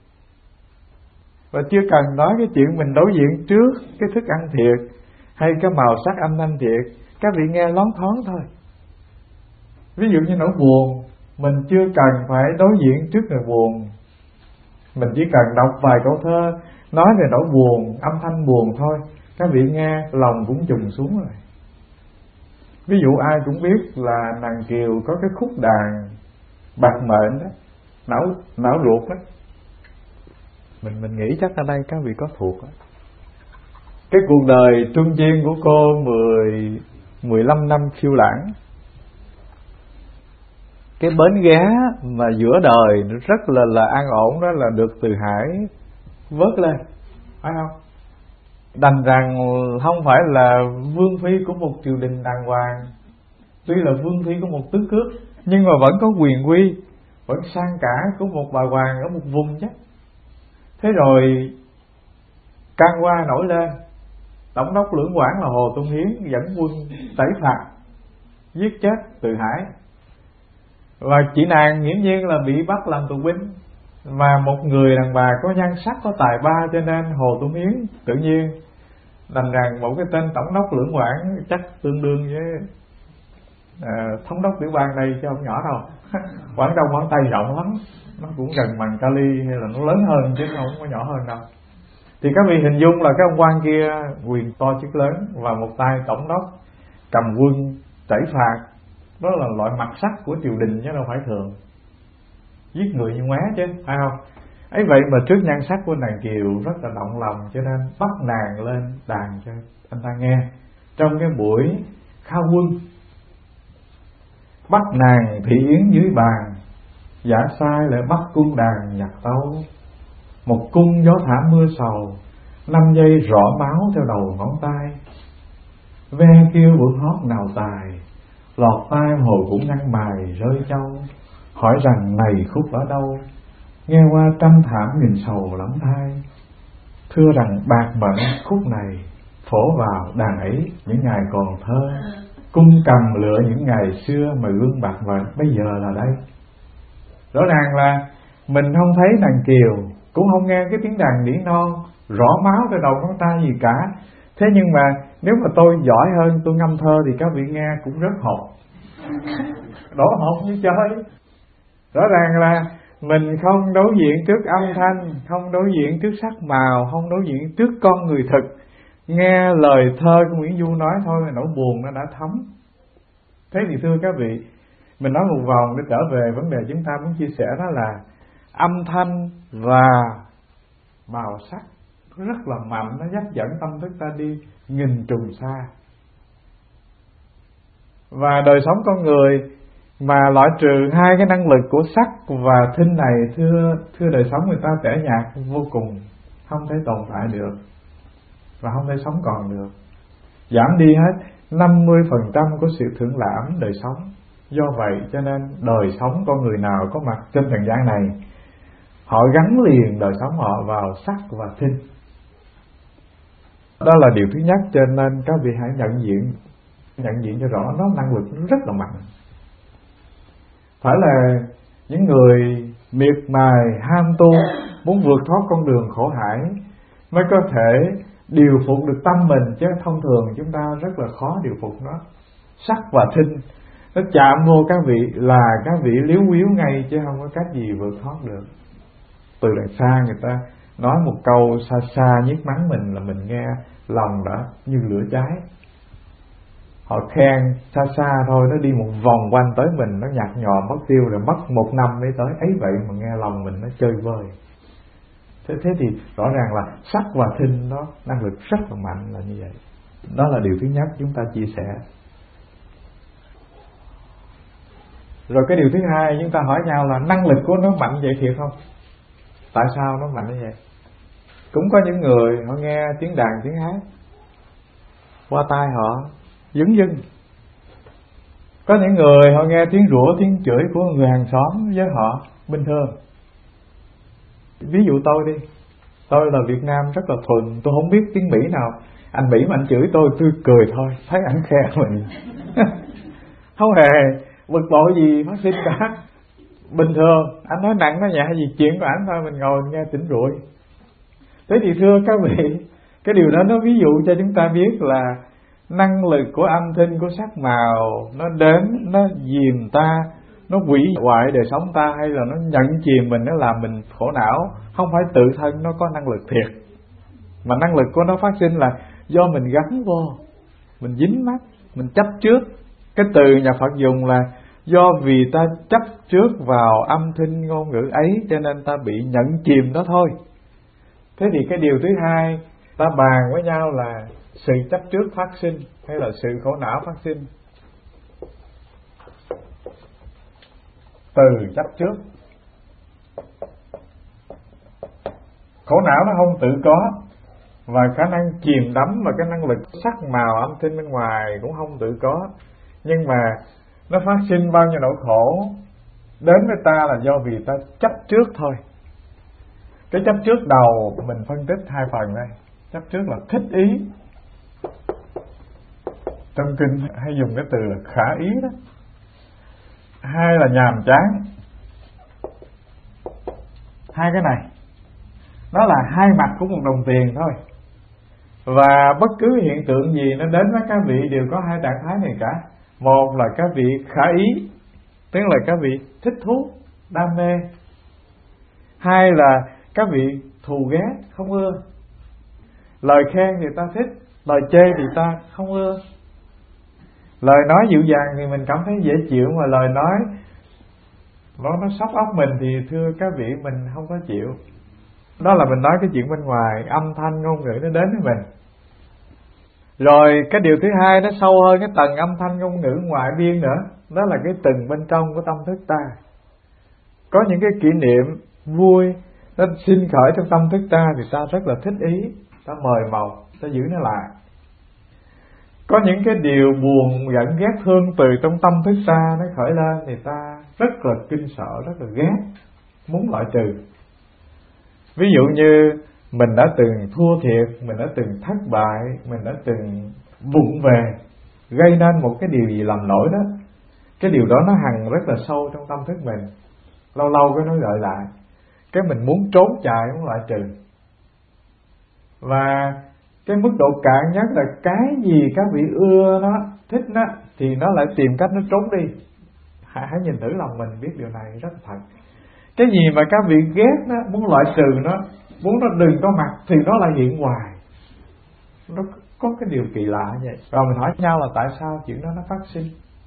Và chưa cần nói cái chuyện mình đối diện trước cái thức ăn thiệt hay cái màu sắc âm thanh thiệt, các vị nghe loáng thoáng thôi. Ví dụ như nỗi buồn, mình chưa cần phải đối diện trước nỗi buồn, mình chỉ cần đọc vài câu thơ nói về nỗi buồn, âm thanh buồn thôi, các vị nghe lòng cũng trùng xuống rồi. Ví dụ ai cũng biết là nàng Kiều có cái khúc đàn bạc mệnh đó, não não ruột đó, mình mình nghĩ chắc ở đây các vị có thuộc đó. Cái cuộc đời trung duyên của cô mười mười lăm năm phiêu lãng, cái bến ghé mà giữa đời rất là là an ổn đó là được Từ Hải vớt lên, phải không? Đành rằng không phải là vương phi của một triều đình đàng hoàng, tuy là vương phi của một tứ cước, nhưng mà vẫn có quyền quy, vẫn sang cả của một bà hoàng ở một vùng chứ. Thế rồi can qua nổi lên, tổng đốc lưỡng quản là Hồ Tôn Hiến dẫn quân tẩy phạt, giết chết Từ Hải, và chị nàng nghiễm nhiên là bị bắt làm tù binh. Và một người đàn bà có nhan sắc, có tài ba, cho nên Hồ Tôn Hiến tự nhiên đành rằng một cái tên tổng đốc lưỡng quản chắc tương đương với à, thống đốc tiểu bang đây chứ không nhỏ đâu. Quảng Đông Quảng Tây rộng lắm, nó cũng gần bằng Cali hay là nó lớn hơn chứ không có nhỏ hơn đâu. Thì các vị hình dung là cái ông quan kia quyền to chức lớn, và một tay tổng đốc cầm quân trẩy phạt, đó là loại mặt sắc của triều đình chứ đâu phải thường, giết người như ngoé chứ, phải không? Ấy vậy mà trước nhan sắc của nàng Kiều rất là động lòng, cho nên bắt nàng lên đàn cho anh ta nghe. Trong cái buổi khao quân, bắt nàng thị yến dưới bàn, giả sai lại bắt cung đàn nhạc tấu. Một cung gió thả mưa sầu, năm giây rõ máu theo đầu ngón tay. Ve kêu bữa hót nào tài, lọt tai hồi cũng ngăn mài rơi châu. Hỏi rằng này khúc ở đâu, nghe qua trăm thảm nghìn sầu lắm thai. Thưa rằng bạc mệnh khúc này, phổ vào đàn ấy những ngày còn thơ. Cung cầm lựa những ngày xưa mà gương bạc mệnh bây giờ là đây. Rõ ràng là mình không thấy nàng Kiều, cũng không nghe cái tiếng đàn nỉ non rõ máu trên đầu ngón tay gì cả. Thế nhưng mà nếu mà tôi giỏi hơn, tôi ngâm thơ thì các vị nghe cũng rất hột, đổ hột như chơi. Rõ ràng là mình không đối diện trước âm thanh, không đối diện trước sắc màu, không đối diện trước con người thực. Nghe lời thơ của Nguyễn Du nói thôi, nỗi buồn nó đã thấm. Thế thì thưa các vị, mình nói một vòng để trở về vấn đề chúng ta muốn chia sẻ, đó là âm thanh và màu sắc rất là mạnh, nó dắt dẫn tâm thức ta đi nghìn trùng xa. Và đời sống con người mà loại trừ hai cái năng lực của sắc và thinh này, thưa thưa đời sống người ta tẻ nhạt vô cùng, không thể tồn tại được và không thể sống còn được. Giảm đi hết năm mươi phần trăm của sự thưởng lãm đời sống. Do vậy cho nên đời sống con người nào có mặt trên trần gian này, họ gắn liền đời sống họ vào sắc và thinh. Đó là điều thứ nhất, cho nên các vị hãy nhận diện nhận diện cho rõ, nó năng lực rất là mạnh. Phải là những người miệt mài ham tu, muốn vượt thoát con đường khổ hải mới có thể điều phục được tâm mình, chứ thông thường chúng ta rất là khó điều phục nó. Sắc và thinh nó chạm vô các vị là các vị liếu quíu ngay, chứ không có cách gì vượt thoát được. Từ đằng xa người ta nói một câu xa xa nhiếc mắng mình là mình nghe lòng đã như lửa cháy. họ khen xa xa thôi, nó đi một vòng quanh tới mình, nó nhạt nhòa mất tiêu rồi, mất một năm mới tới. Ấy vậy mà nghe lòng mình nó chơi vơi. Thế, thế thì rõ ràng là sắc và thinh nó năng lực rất là mạnh là như vậy. Đó là điều thứ nhất chúng ta chia sẻ. Rồi cái điều thứ hai chúng ta hỏi nhau là năng lực của nó mạnh vậy thiệt không? Tại sao nó mạnh như vậy? Cũng có những người họ nghe tiếng đàn tiếng hát, qua tai họ dứng dưng. Có những người họ nghe tiếng rủa tiếng chửi của người hàng xóm với họ bình thường. Ví dụ tôi đi, tôi là Việt Nam rất là thuần, tôi không biết tiếng Mỹ nào. Anh Mỹ mà anh chửi tôi, tôi cười thôi, thấy anh khe mình. Không hề bực bội gì phát sinh cả. Bình thường, anh nói nặng nói nhẹ hay gì chuyện của anh thôi, mình ngồi nghe tỉnh rủi. Thế thì thưa các vị, cái điều đó nó ví dụ cho chúng ta biết là năng lực của âm thanh, của sắc màu nó đến, nó dìm ta, nó hủy hoại đời sống ta, hay là nó nhận chìm mình, nó làm mình khổ não. Không phải tự thân nó có năng lực thiệt, mà năng lực của nó phát sinh là do mình gắn vô, mình dính mắc, mình chấp trước. Cái từ nhà Phật dùng là do vì ta chấp trước vào âm thanh ngôn ngữ ấy cho nên ta bị nhận chìm đó thôi. Thế thì cái điều thứ hai ta bàn với nhau là sự chấp trước phát sinh hay là sự khổ não phát sinh. Từ chấp trước, khổ não nó không tự có, và khả năng chìm đắm và cái năng lực sắc màu âm thanh bên ngoài cũng không tự có. Nhưng mà nó phát sinh bao nhiêu nỗi khổ đến với ta là do vì ta chấp trước thôi. Cái chấp trước đầu mình phân tích hai phần đây. Chấp trước là thích ý, trong kinh hay dùng cái từ là khả ý đó. Hai là nhàm chán. Hai cái này nó là hai mặt của một đồng tiền thôi. Và bất cứ hiện tượng gì nó đến với các vị đều có hai trạng thái này cả. Một là các vị khả ý, tức là các vị thích thú, đam mê. Hai là các vị thù ghét, không ưa. Lời khen thì ta thích, lời chê thì ta không ưa. Lời nói dịu dàng thì mình cảm thấy dễ chịu, mà lời nói nó, nó sốc óc mình thì thưa các vị mình không có chịu. Đó là mình nói cái chuyện bên ngoài, âm thanh ngôn ngữ nó đến với mình. Rồi cái điều thứ hai nó sâu hơn cái tầng âm thanh ngôn ngữ ngoại biên nữa. Đó là cái tầng bên trong của tâm thức ta. Có những cái kỷ niệm vui nó sinh khởi trong tâm thức ta thì ta rất là thích ý, ta mời mọc, ta giữ nó lại. Có những cái điều buồn, giận, ghét, thương từ trong tâm thức ta nó khởi lên thì ta rất là kinh sợ, rất là ghét, muốn loại trừ. Ví dụ như mình đã từng thua thiệt, mình đã từng thất bại, mình đã từng vụng về, gây nên một cái điều gì làm lỗi đó. Cái điều đó nó hằn rất là sâu trong tâm thức mình. Lâu lâu cái nó gợi lại, cái mình muốn trốn chạy, muốn loại trừ. Và cái mức độ cạn nhất là cái gì các vị ưa nó, thích nó, thì nó lại tìm cách nó trốn đi. Hãy, hãy nhìn thử lòng mình biết điều này rất thật. Cái gì mà các vị ghét nó, muốn loại trừ nó, muốn nó đừng có mặt thì nó lại hiện hoài. Nó có cái điều kỳ lạ như vậy. Rồi mình hỏi nhau là tại sao chuyện đó nó phát sinh.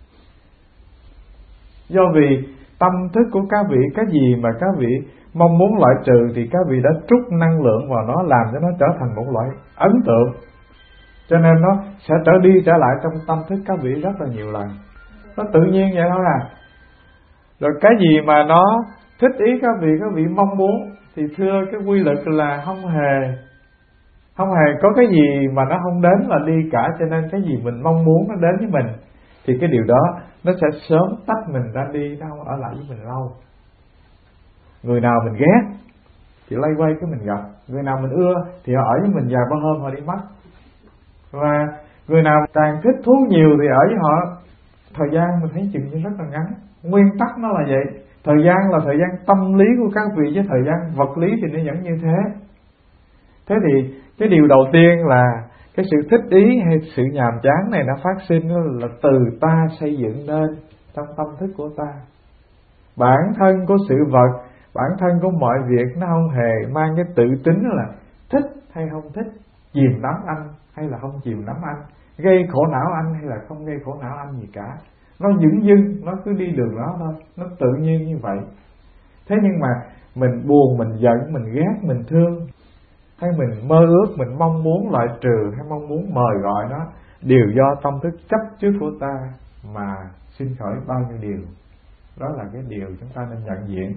Do vì tâm thức của các vị, cái gì mà các vị mong muốn loại trừ thì các vị đã trút năng lượng vào nó, làm cho nó trở thành một loại ấn tượng. Cho nên nó sẽ trở đi trở lại trong tâm thức các vị rất là nhiều lần. Nó tự nhiên vậy thôi à. Rồi cái gì mà nó thích ý các vị, các vị mong muốn thì thưa cái quy luật là không hề Không hề có cái gì mà nó không đến là đi cả. Cho nên cái gì mình mong muốn nó đến với mình thì cái điều đó nó sẽ sớm tách mình ra đi, nó không ở lại với mình lâu. Người nào mình ghét thì lay quay cái mình gặp, người nào mình ưa thì họ ở với mình vài ba hôm họ đi mất. Và người nào càng thích thú nhiều thì ở với họ thời gian mình thấy chừng như rất là ngắn. Nguyên tắc nó là vậy. Thời gian là thời gian tâm lý của các vị, chứ thời gian vật lý thì nó vẫn như thế. Thế thì cái điều đầu tiên là cái sự thích ý hay sự nhàm chán này nó phát sinh là từ ta xây dựng nên trong tâm thức của ta. Bản thân của sự vật, bản thân của mọi việc nó không hề mang cái tự tính là thích hay không thích, chìm đắm anh hay là không chìm đắm anh. gây khổ não anh hay là không gây khổ não anh gì cả. Nó dửng dưng, nó cứ đi đường đó thôi, nó tự nhiên như vậy. Thế nhưng mà mình buồn, mình giận, mình ghét, mình thương, hay mình mơ ước, mình mong muốn loại trừ hay mong muốn mời gọi nó, đều do tâm thức chấp trước của ta mà sinh khởi bao nhiêu điều. Đó là cái điều chúng ta nên nhận diện.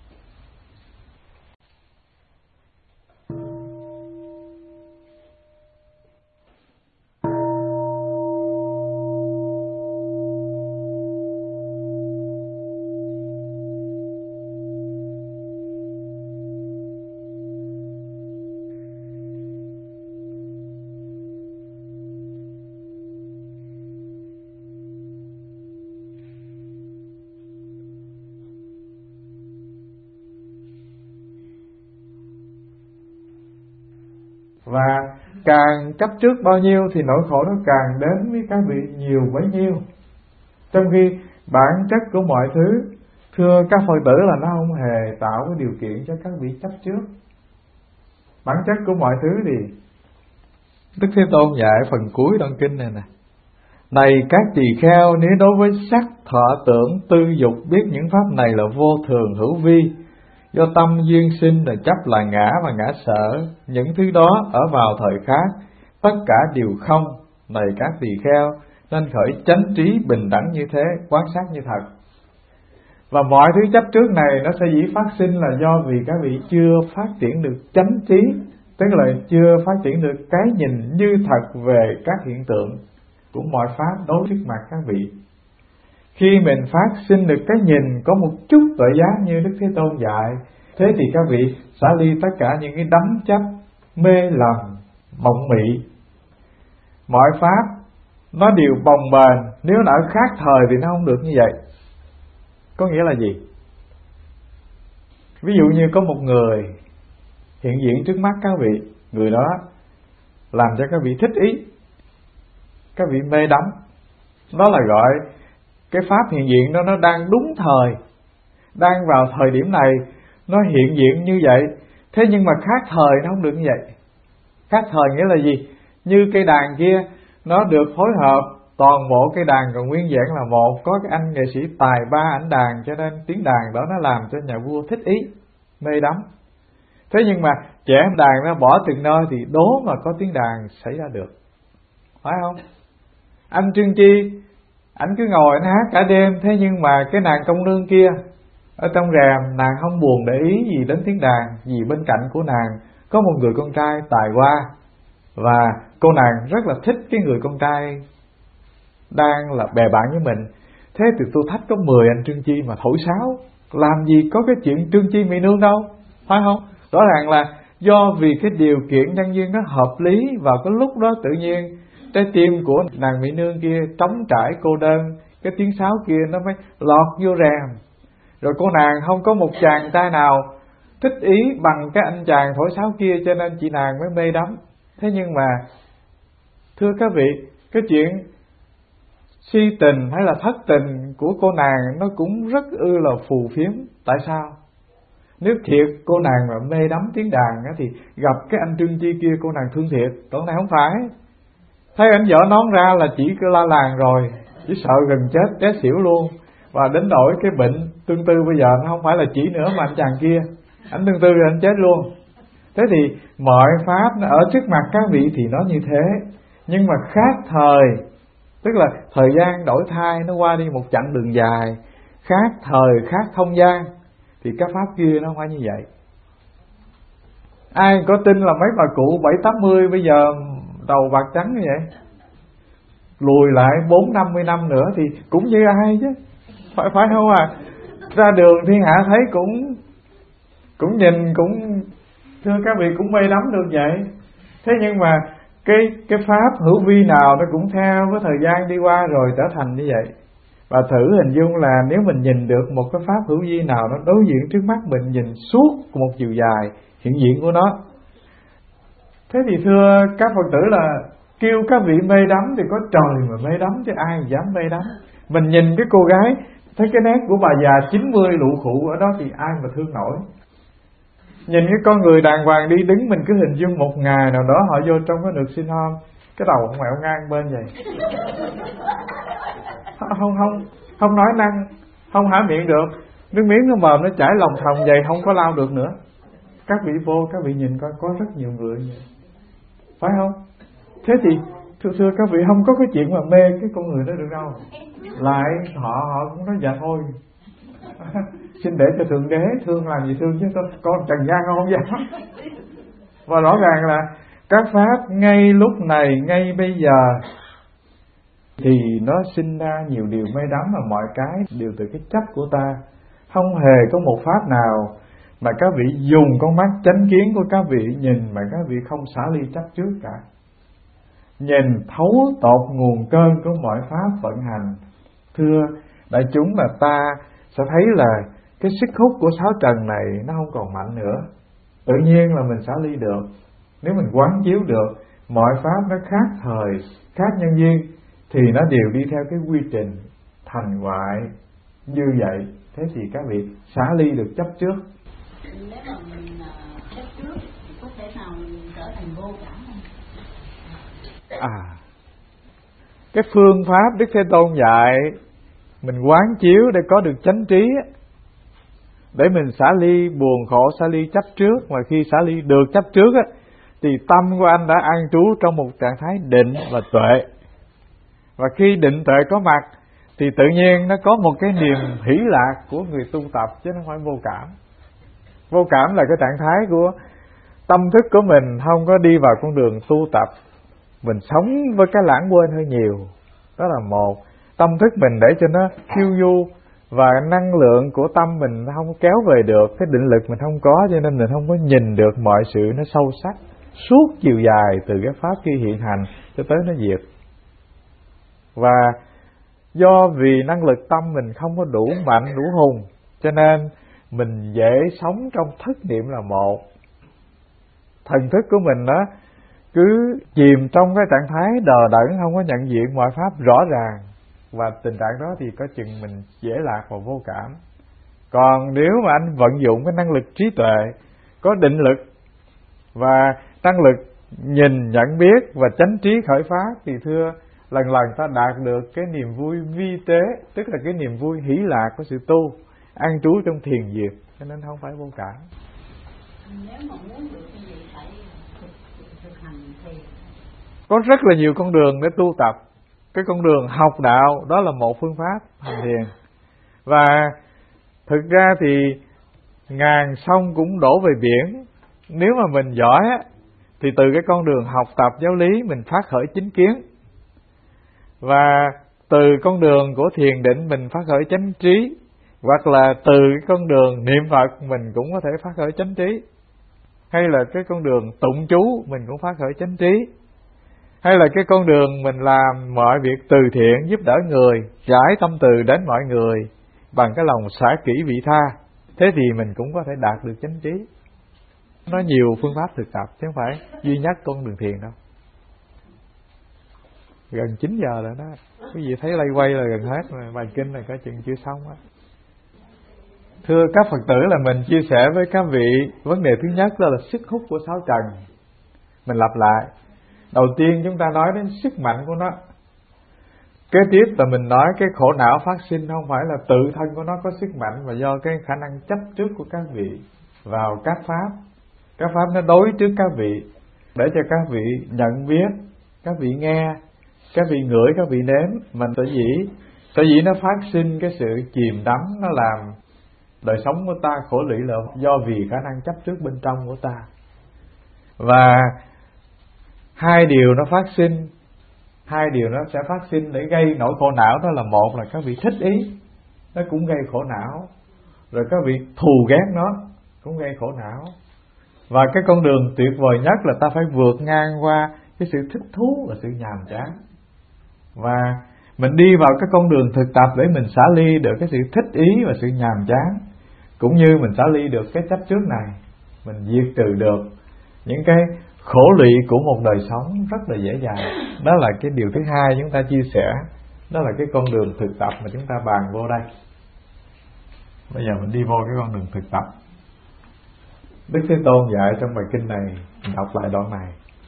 Và càng chấp trước bao nhiêu thì nỗi khổ nó càng đến với các vị nhiều bấy nhiêu. Trong khi bản chất của mọi thứ, thưa các Phật tử, là nó không hề tạo cái điều kiện cho các vị chấp trước. Bản chất của mọi thứ thì Đức Thế Tôn dạy phần cuối đoạn kinh này nè: này các tỳ kheo, nếu đối với sắc, thọ, tưởng, tư, dục biết những pháp này là vô thường hữu vi, do tâm duyên sinh là chấp là ngã và ngã sở, những thứ đó ở vào thời khác tất cả đều không. Này các tỳ kheo, nên khởi chánh trí bình đẳng như thế, quan sát như thật. Và mọi thứ chấp trước này nó sẽ dĩ phát sinh là do vì các vị chưa phát triển được chánh trí, tức là chưa phát triển được cái nhìn như thật về các hiện tượng của mọi pháp đối trước mặt các vị. Khi mình phát sinh được cái nhìn có một chút tuệ giác như Đức Thế Tôn dạy, thế thì các vị xả ly tất cả những cái đắm chấp, mê lầm, mộng mị. Mọi pháp nó đều bồng bềnh, nếu nó ở khác thời thì nó không được như vậy. Có nghĩa là gì? Ví dụ như có một người hiện diện trước mắt các vị, người đó làm cho các vị thích ý, các vị mê đắm. Đó là gọi cái pháp hiện diện đó nó đang đúng thời, đang vào thời điểm này nó hiện diện như vậy. Thế nhưng mà khác thời nó không được như vậy. Khác thời nghĩa là gì? Như cây đàn kia nó được phối hợp, toàn bộ cây đàn còn nguyên vẹn là một, có cái anh nghệ sĩ tài ba ảnh đàn, cho nên tiếng đàn đó nó làm cho nhà vua thích ý, mê đắm. Thế nhưng mà trẻ đàn nó bỏ từng nơi thì đố mà có tiếng đàn xảy ra được, phải không? Anh Trương Chi, ảnh cứ ngồi anh hát cả đêm, thế nhưng mà cái nàng công nương kia ở trong rèm, nàng không buồn để ý gì đến tiếng đàn, vì bên cạnh của nàng có một người con trai tài hoa, và cô nàng rất là thích cái người con trai đang là bè bạn với mình. Thế thì tôi thách có mười anh Trương Chi mà thổi sáo, làm gì có cái chuyện Trương Chi Mỹ Nương đâu, phải không? Rõ ràng là do vì cái điều kiện nhân duyên nó hợp lý, vào cái lúc đó tự nhiên trái tim của nàng Mỹ Nương kia trống trải cô đơn, cái tiếng sáo kia nó mới lọt vô rèm. Rồi cô nàng không có một chàng trai nào thích ý bằng cái anh chàng thổi sáo kia, cho nên chị nàng mới mê đắm. Thế nhưng mà thưa các vị, cái chuyện si tình hay là thất tình của cô nàng nó cũng rất ư là phù phiếm. Tại sao? Nếu thiệt cô nàng mà mê đắm tiếng đàn thì gặp cái anh Trương Chi kia cô nàng thương thiệt. Còn này không phải, thấy anh vợ nón ra là chỉ cứ la làng rồi, chỉ sợ gần chết té xỉu luôn. Và đến nỗi cái bệnh tương tư bây giờ nó không phải là chỉ nữa, mà anh chàng kia anh tương tư rồi anh chết luôn. Thế thì mọi pháp nó ở trước mặt các vị thì nó như thế, nhưng mà khác thời, tức là thời gian đổi thay, nó qua đi một chặng đường dài, khác thời khác không gian, thì các pháp kia nó không phải như vậy. Ai có tin là mấy bà cụ bảy tám mươi bây giờ đầu bạc trắng như vậy, lùi lại bốn năm mươi năm nữa thì cũng như ai chứ, phải phải không à? Ra đường thiên hạ thấy cũng cũng nhìn cũng thưa các vị cũng mê đắm được vậy. Thế nhưng mà cái cái pháp hữu vi nào nó cũng theo với thời gian đi qua rồi trở thành như vậy. Và thử hình dung là nếu mình nhìn được một cái pháp hữu vi nào nó đối diện trước mắt mình, nhìn suốt một chiều dài hiện diện của nó, thế thì thưa các Phật tử là kêu các vị mê đắm thì có trời mà mê đắm chứ ai dám mê đắm. Mình nhìn cái cô gái thấy cái nét của bà già chín mươi lụ khụ ở đó thì ai mà thương nổi. Nhìn cái con người đàng hoàng đi đứng, mình cứ hình dung một ngày nào đó họ vô trong cái được sinh home, cái đầu không mẹo ngang bên vậy. Không không không nói năng, không há miệng được, nước miếng nó mồm nó chảy lòng thòng vậy, không có lau được nữa. Các vị vô, các vị nhìn coi, có rất nhiều người vậy, phải không? Thế thì thưa thưa các vị, không có cái chuyện mà mê cái con người đó được đâu. Lại họ họ cũng nói dạ thôi, xin để cho Thượng Đế thương làm gì thương, chứ tôi con trần gian con không dám. Và rõ ràng là các pháp ngay lúc này, ngay bây giờ thì nó sinh ra nhiều điều mê đắm, mà mọi cái đều từ cái chấp của ta. Không hề có một pháp nào mà các vị dùng con mắt chánh kiến của các vị nhìn mà các vị không xả ly chấp trước cả. Nhìn thấu tột nguồn cơn của mọi pháp vận hành. Thưa đại chúng, là ta sẽ thấy là cái sức hút của sáu trần này nó không còn mạnh nữa. Tự nhiên là mình xả ly được. Nếu mình quán chiếu được mọi pháp nó khác thời, khác nhân duyên, thì nó đều đi theo cái quy trình thành hoại như vậy. Thế thì các vị xả ly được chấp trước. Nếu mà mình chấp trước thì có thể nào mình trở thành vô cảm không? À, cái phương pháp Đức Thế Tôn dạy mình quán chiếu để có được chánh trí, để mình xả ly buồn khổ, xả ly chấp trước. Mà khi xả ly được chấp trước á, thì tâm của anh đã an trú trong một trạng thái định và tuệ. Và khi định tuệ có mặt thì tự nhiên nó có một cái niềm hỷ lạc của người tu tập, chứ không phải vô cảm. Vô cảm là cái trạng thái của tâm thức của mình không có đi vào con đường tu tập, mình sống với cái lãng quên hơi nhiều. Đó là một. Tâm thức mình để cho nó phiêu du, và năng lượng của tâm mình nó không kéo về được, cái định lực mình không có, cho nên mình không có nhìn được mọi sự nó sâu sắc suốt chiều dài từ cái pháp khi hiện hành cho tới nó diệt. Và do vì năng lực tâm mình không có đủ mạnh, đủ hùng, cho nên mình dễ sống trong thức niệm là một. Thần thức của mình đó cứ chìm trong cái trạng thái đờ đẫn, không có nhận diện mọi pháp rõ ràng. Và tình trạng đó thì có chừng mình dễ lạc vào vô cảm. Còn nếu mà anh vận dụng cái năng lực trí tuệ, có định lực và năng lực nhìn, nhận biết và chánh trí khởi pháp, thì thưa lần lần ta đạt được cái niềm vui vi tế, tức là cái niềm vui hỷ lạc của sự tu, an trú trong thiền diệt, cho nên không phải vô cảm. Nếu mà muốn được như vậy phải thực, thực hành thiền. Có rất là nhiều con đường để tu tập. Cái con đường học đạo đó là một phương pháp hành thiền. Và thực ra thì ngàn sông cũng đổ về biển. Nếu mà mình giỏi á, thì từ cái con đường học tập giáo lý mình phát khởi chính kiến. Và từ con đường của thiền định mình phát khởi chánh trí. Hoặc là từ cái con đường niệm Phật mình cũng có thể phát khởi chánh trí. Hay là cái con đường tụng chú mình cũng phát khởi chánh trí. Hay là cái con đường mình làm mọi việc từ thiện, giúp đỡ người, rải tâm từ đến mọi người bằng cái lòng xả kỷ vị tha, thế thì mình cũng có thể đạt được chánh trí. Nó nhiều phương pháp thực tập chứ không phải duy nhất con đường thiền đâu. Gần chín giờ rồi đó, quý vị thấy lay quay là gần hết rồi, bài kinh này có chừng chưa xong á. Thưa các Phật tử, là mình chia sẻ với các vị vấn đề thứ nhất đó là sức hút của sáu trần. Mình lặp lại. Đầu tiên chúng ta nói đến sức mạnh của nó. Kế tiếp là mình nói cái khổ não phát sinh không phải là tự thân của nó có sức mạnh, mà do cái khả năng chấp trước của các vị vào các pháp. Các pháp nó đối trước các vị để cho các vị nhận biết, các vị nghe, các vị ngửi, các vị nếm. Mình sở dĩ sở dĩ nó phát sinh cái sự chìm đắm, nó làm đời sống của ta khổ lụy là do vì khả năng chấp trước bên trong của ta. Và hai điều nó phát sinh, hai điều nó sẽ phát sinh để gây nỗi khổ não. Đó là một là các vị thích ý, nó cũng gây khổ não. Rồi các vị thù ghét nó cũng gây khổ não. Và cái con đường tuyệt vời nhất là ta phải vượt ngang qua cái sự thích thú và sự nhàm chán. Và mình đi vào cái con đường thực tập để mình xả ly được cái sự thích ý và sự nhàm chán, cũng như mình xả ly được cái chấp trước này. Mình diệt trừ được những cái khổ lụy của một đời sống rất là dễ dàng. Đó là cái điều thứ hai chúng ta chia sẻ. Đó là cái con đường thực tập mà chúng ta bàn vô đây. Bây giờ mình đi vô cái con đường thực tập. Đức Thế Tôn dạy trong bài kinh này, đọc lại đoạn này.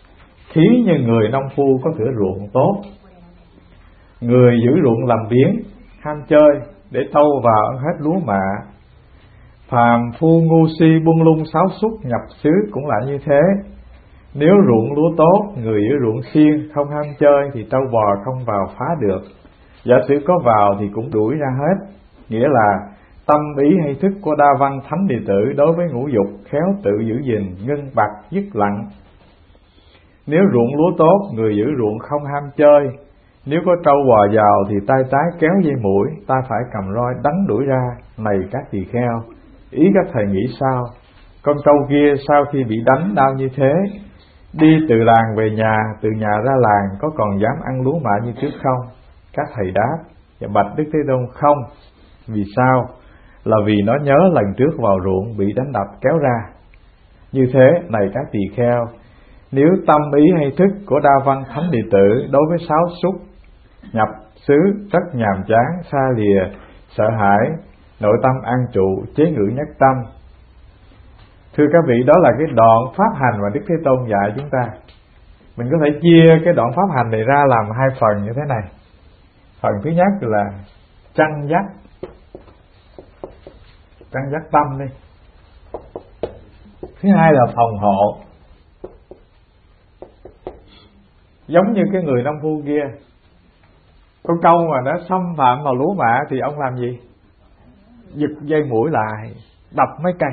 thí như người nông phu có thửa ruộng tốt, người giữ ruộng làm biếng, ham chơi để thâu vào ăn hết lúa mạ. Phàm phu ngu si buông lung sáo suất nhập xứ cũng là như thế. Nếu ruộng lúa tốt, người giữ ruộng siêng không ham chơi thì trâu bò không vào phá được. Giả sử có vào thì cũng đuổi ra hết. Nghĩa là tâm ý hay thức của đa văn thánh đệ tử đối với ngũ dục khéo tự giữ gìn, ngưng bặt dứt lặng. Nếu ruộng lúa tốt, người giữ ruộng không ham chơi. Nếu có trâu bò vào thì tay trái kéo dây mũi, ta phải cầm roi đánh đuổi ra. Này các tỳ kheo, ý các thầy nghĩ sao? Con trâu kia sau khi bị đánh đau như thế, đi từ làng về nhà, từ nhà ra làng, có còn dám ăn lúa mạ như trước không? Các thầy đáp: dạ bạch Đức Thế Tôn, không. Vì sao? Là vì nó nhớ lần trước vào ruộng bị đánh đập kéo ra. Như thế, này các tỳ kheo, nếu tâm ý hay thức của đa văn thánh đệ tử đối với sáu xúc nhập xứ rất nhàm chán, xa lìa, sợ hãi, nội tâm an trụ, chế ngự nhất tâm. Thưa các vị, đó là cái đoạn pháp hành mà Đức Thế Tôn dạy chúng ta. Mình có thể chia cái đoạn pháp hành này ra làm hai phần như thế này. Phần thứ nhất là chăn dắt, chăn dắt tâm đi. Thứ hai là phòng hộ. Giống như cái người nông phu kia, con trâu mà nó xâm phạm vào lúa mạ thì ông làm gì? Giật dây mũi lại, đập mấy cây.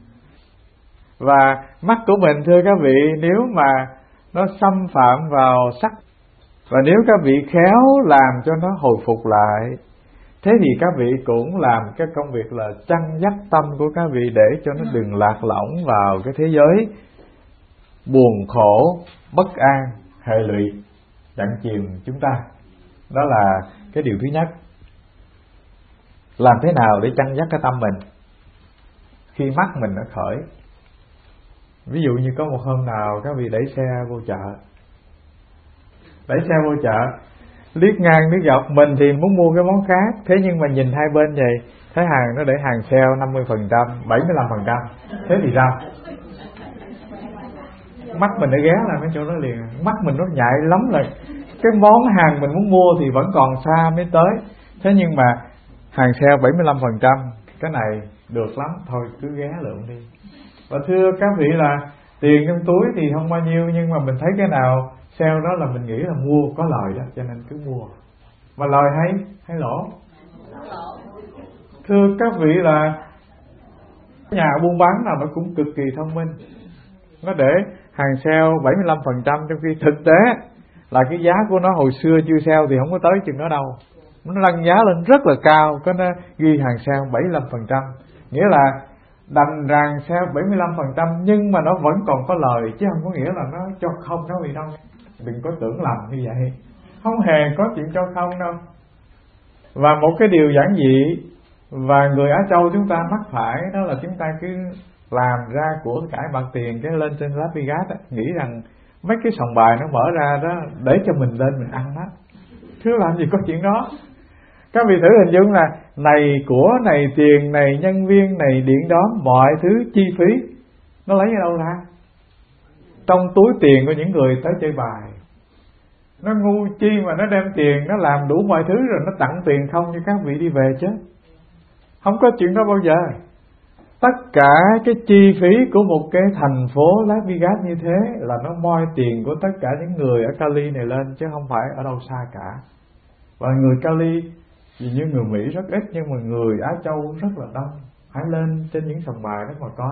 Và mắt của mình, thưa các vị, nếu mà nó xâm phạm vào sắc, và nếu các vị khéo làm cho nó hồi phục lại, thế thì các vị cũng làm cái công việc là chăn dắt tâm của các vị để cho nó đừng lạc lõng vào cái thế giới buồn khổ, bất an, hệ lụy, chặn chìm chúng ta. Đó là cái điều thứ nhất. Làm thế nào để chăn dắt cái tâm mình khi mắt mình nó khởi? Ví dụ như có một hôm nào các vị đẩy xe vô chợ, đẩy xe vô chợ, liếc ngang liếc dọc, mình thì muốn mua cái món khác, thế nhưng mà nhìn hai bên vậy, thấy hàng nó để hàng sale năm mươi phần trăm, bảy mươi lăm phần trăm, thế thì sao? Mắt mình đã ghé lại cái chỗ đó liền, mắt mình nó nhạy lắm, là cái món hàng mình muốn mua thì vẫn còn xa mới tới, thế nhưng mà hàng sale bảy mươi lăm phần trăm, cái này được lắm, thôi cứ ghé lượm đi. Và thưa các vị là tiền trong túi thì không bao nhiêu, nhưng mà mình thấy cái nào sale đó là mình nghĩ là mua có lời đó, cho nên cứ mua. Mà lời hay hay lỗ? Thưa các vị là nhà buôn bán nào nó cũng cực kỳ thông minh, nó để hàng sale bảy mươi lăm phần trăm, trong khi thực tế là cái giá của nó hồi xưa chưa sale thì không có tới chừng đó đâu, nó nâng giá lên rất là cao, có nó ghi hàng sale bảy mươi lăm phần trăm, nghĩa là đành rằng sale bảy mươi lăm phần trăm nhưng mà nó vẫn còn có lời, chứ không có nghĩa là nó cho không các vị đâu. Đừng có tưởng lầm như vậy, không hề có chuyện cho không đâu. Và một cái điều giản dị và người Á Châu chúng ta mắc phải, đó là chúng ta cứ làm ra của cải bạc tiền, cái lên trên Las Vegas á, nghĩ rằng mấy cái sòng bài nó mở ra đó để cho mình lên mình ăn đó. Chứ làm gì có chuyện đó. Các vị thử hình dung là này của, này tiền, này nhân viên, này điện đóm, mọi thứ chi phí nó lấy ở đâu ra? Trong túi tiền của những người tới chơi bài. Nó ngu chi mà nó đem tiền, nó làm đủ mọi thứ rồi nó tặng tiền không cho các vị đi về chứ. Không có chuyện đó bao giờ. Tất cả cái chi phí của một cái thành phố Las Vegas như thế là nó moi tiền của tất cả những người ở Cali này lên, chứ không phải ở đâu xa cả. Và người Cali vì như người Mỹ rất ít, nhưng mà người Á Châu rất là đông. Hãy lên trên những sòng bài đó mà coi,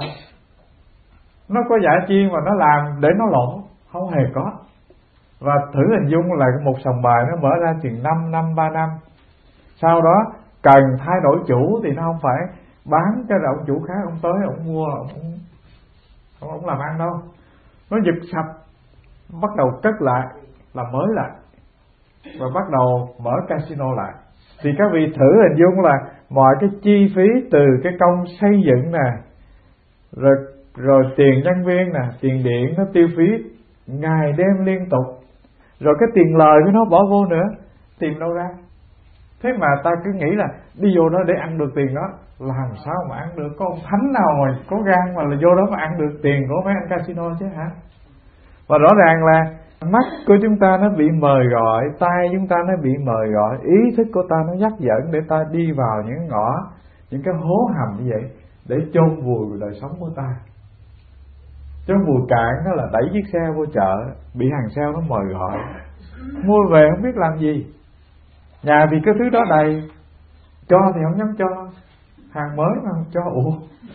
nó có giả chi mà nó làm để nó lỗ? Không hề có. Và thử hình dung là một sòng bài nó mở ra chừng năm năm, ba năm, sau đó cần thay đổi chủ thì nó không phải bán cho ông chủ khác, ông tới ông mua, ông ông, ông làm ăn đâu, nó giật sập, bắt đầu cất lại, làm mới lại và bắt đầu mở casino lại. Thì các vị thử hình dung là mọi cái chi phí từ cái công xây dựng nè, rồi rồi tiền nhân viên nè, tiền điện nó tiêu phí ngày đêm liên tục, rồi cái tiền lời của nó bỏ vô nữa, tìm đâu ra? Thế mà ta cứ nghĩ là đi vô đó để ăn được tiền đó, làm sao mà ăn được? Có ông thánh nào mà có gan mà là vô đó mà ăn được tiền của mấy anh casino chứ hả? Và rõ ràng là Mắt của chúng ta nó bị mời gọi, tai chúng ta nó bị mời gọi, ý thức của ta nó dắt dẫn để ta đi vào những ngõ, những cái hố hầm như vậy để chôn vùi đời sống của ta. Chôn vùi cạn đó là đẩy chiếc xe vô chợ, bị hàng sale nó mời gọi, mua về không biết làm gì. Nhà thì cái thứ đó đầy, cho thì không dám cho, hàng mới mà không cho, ủa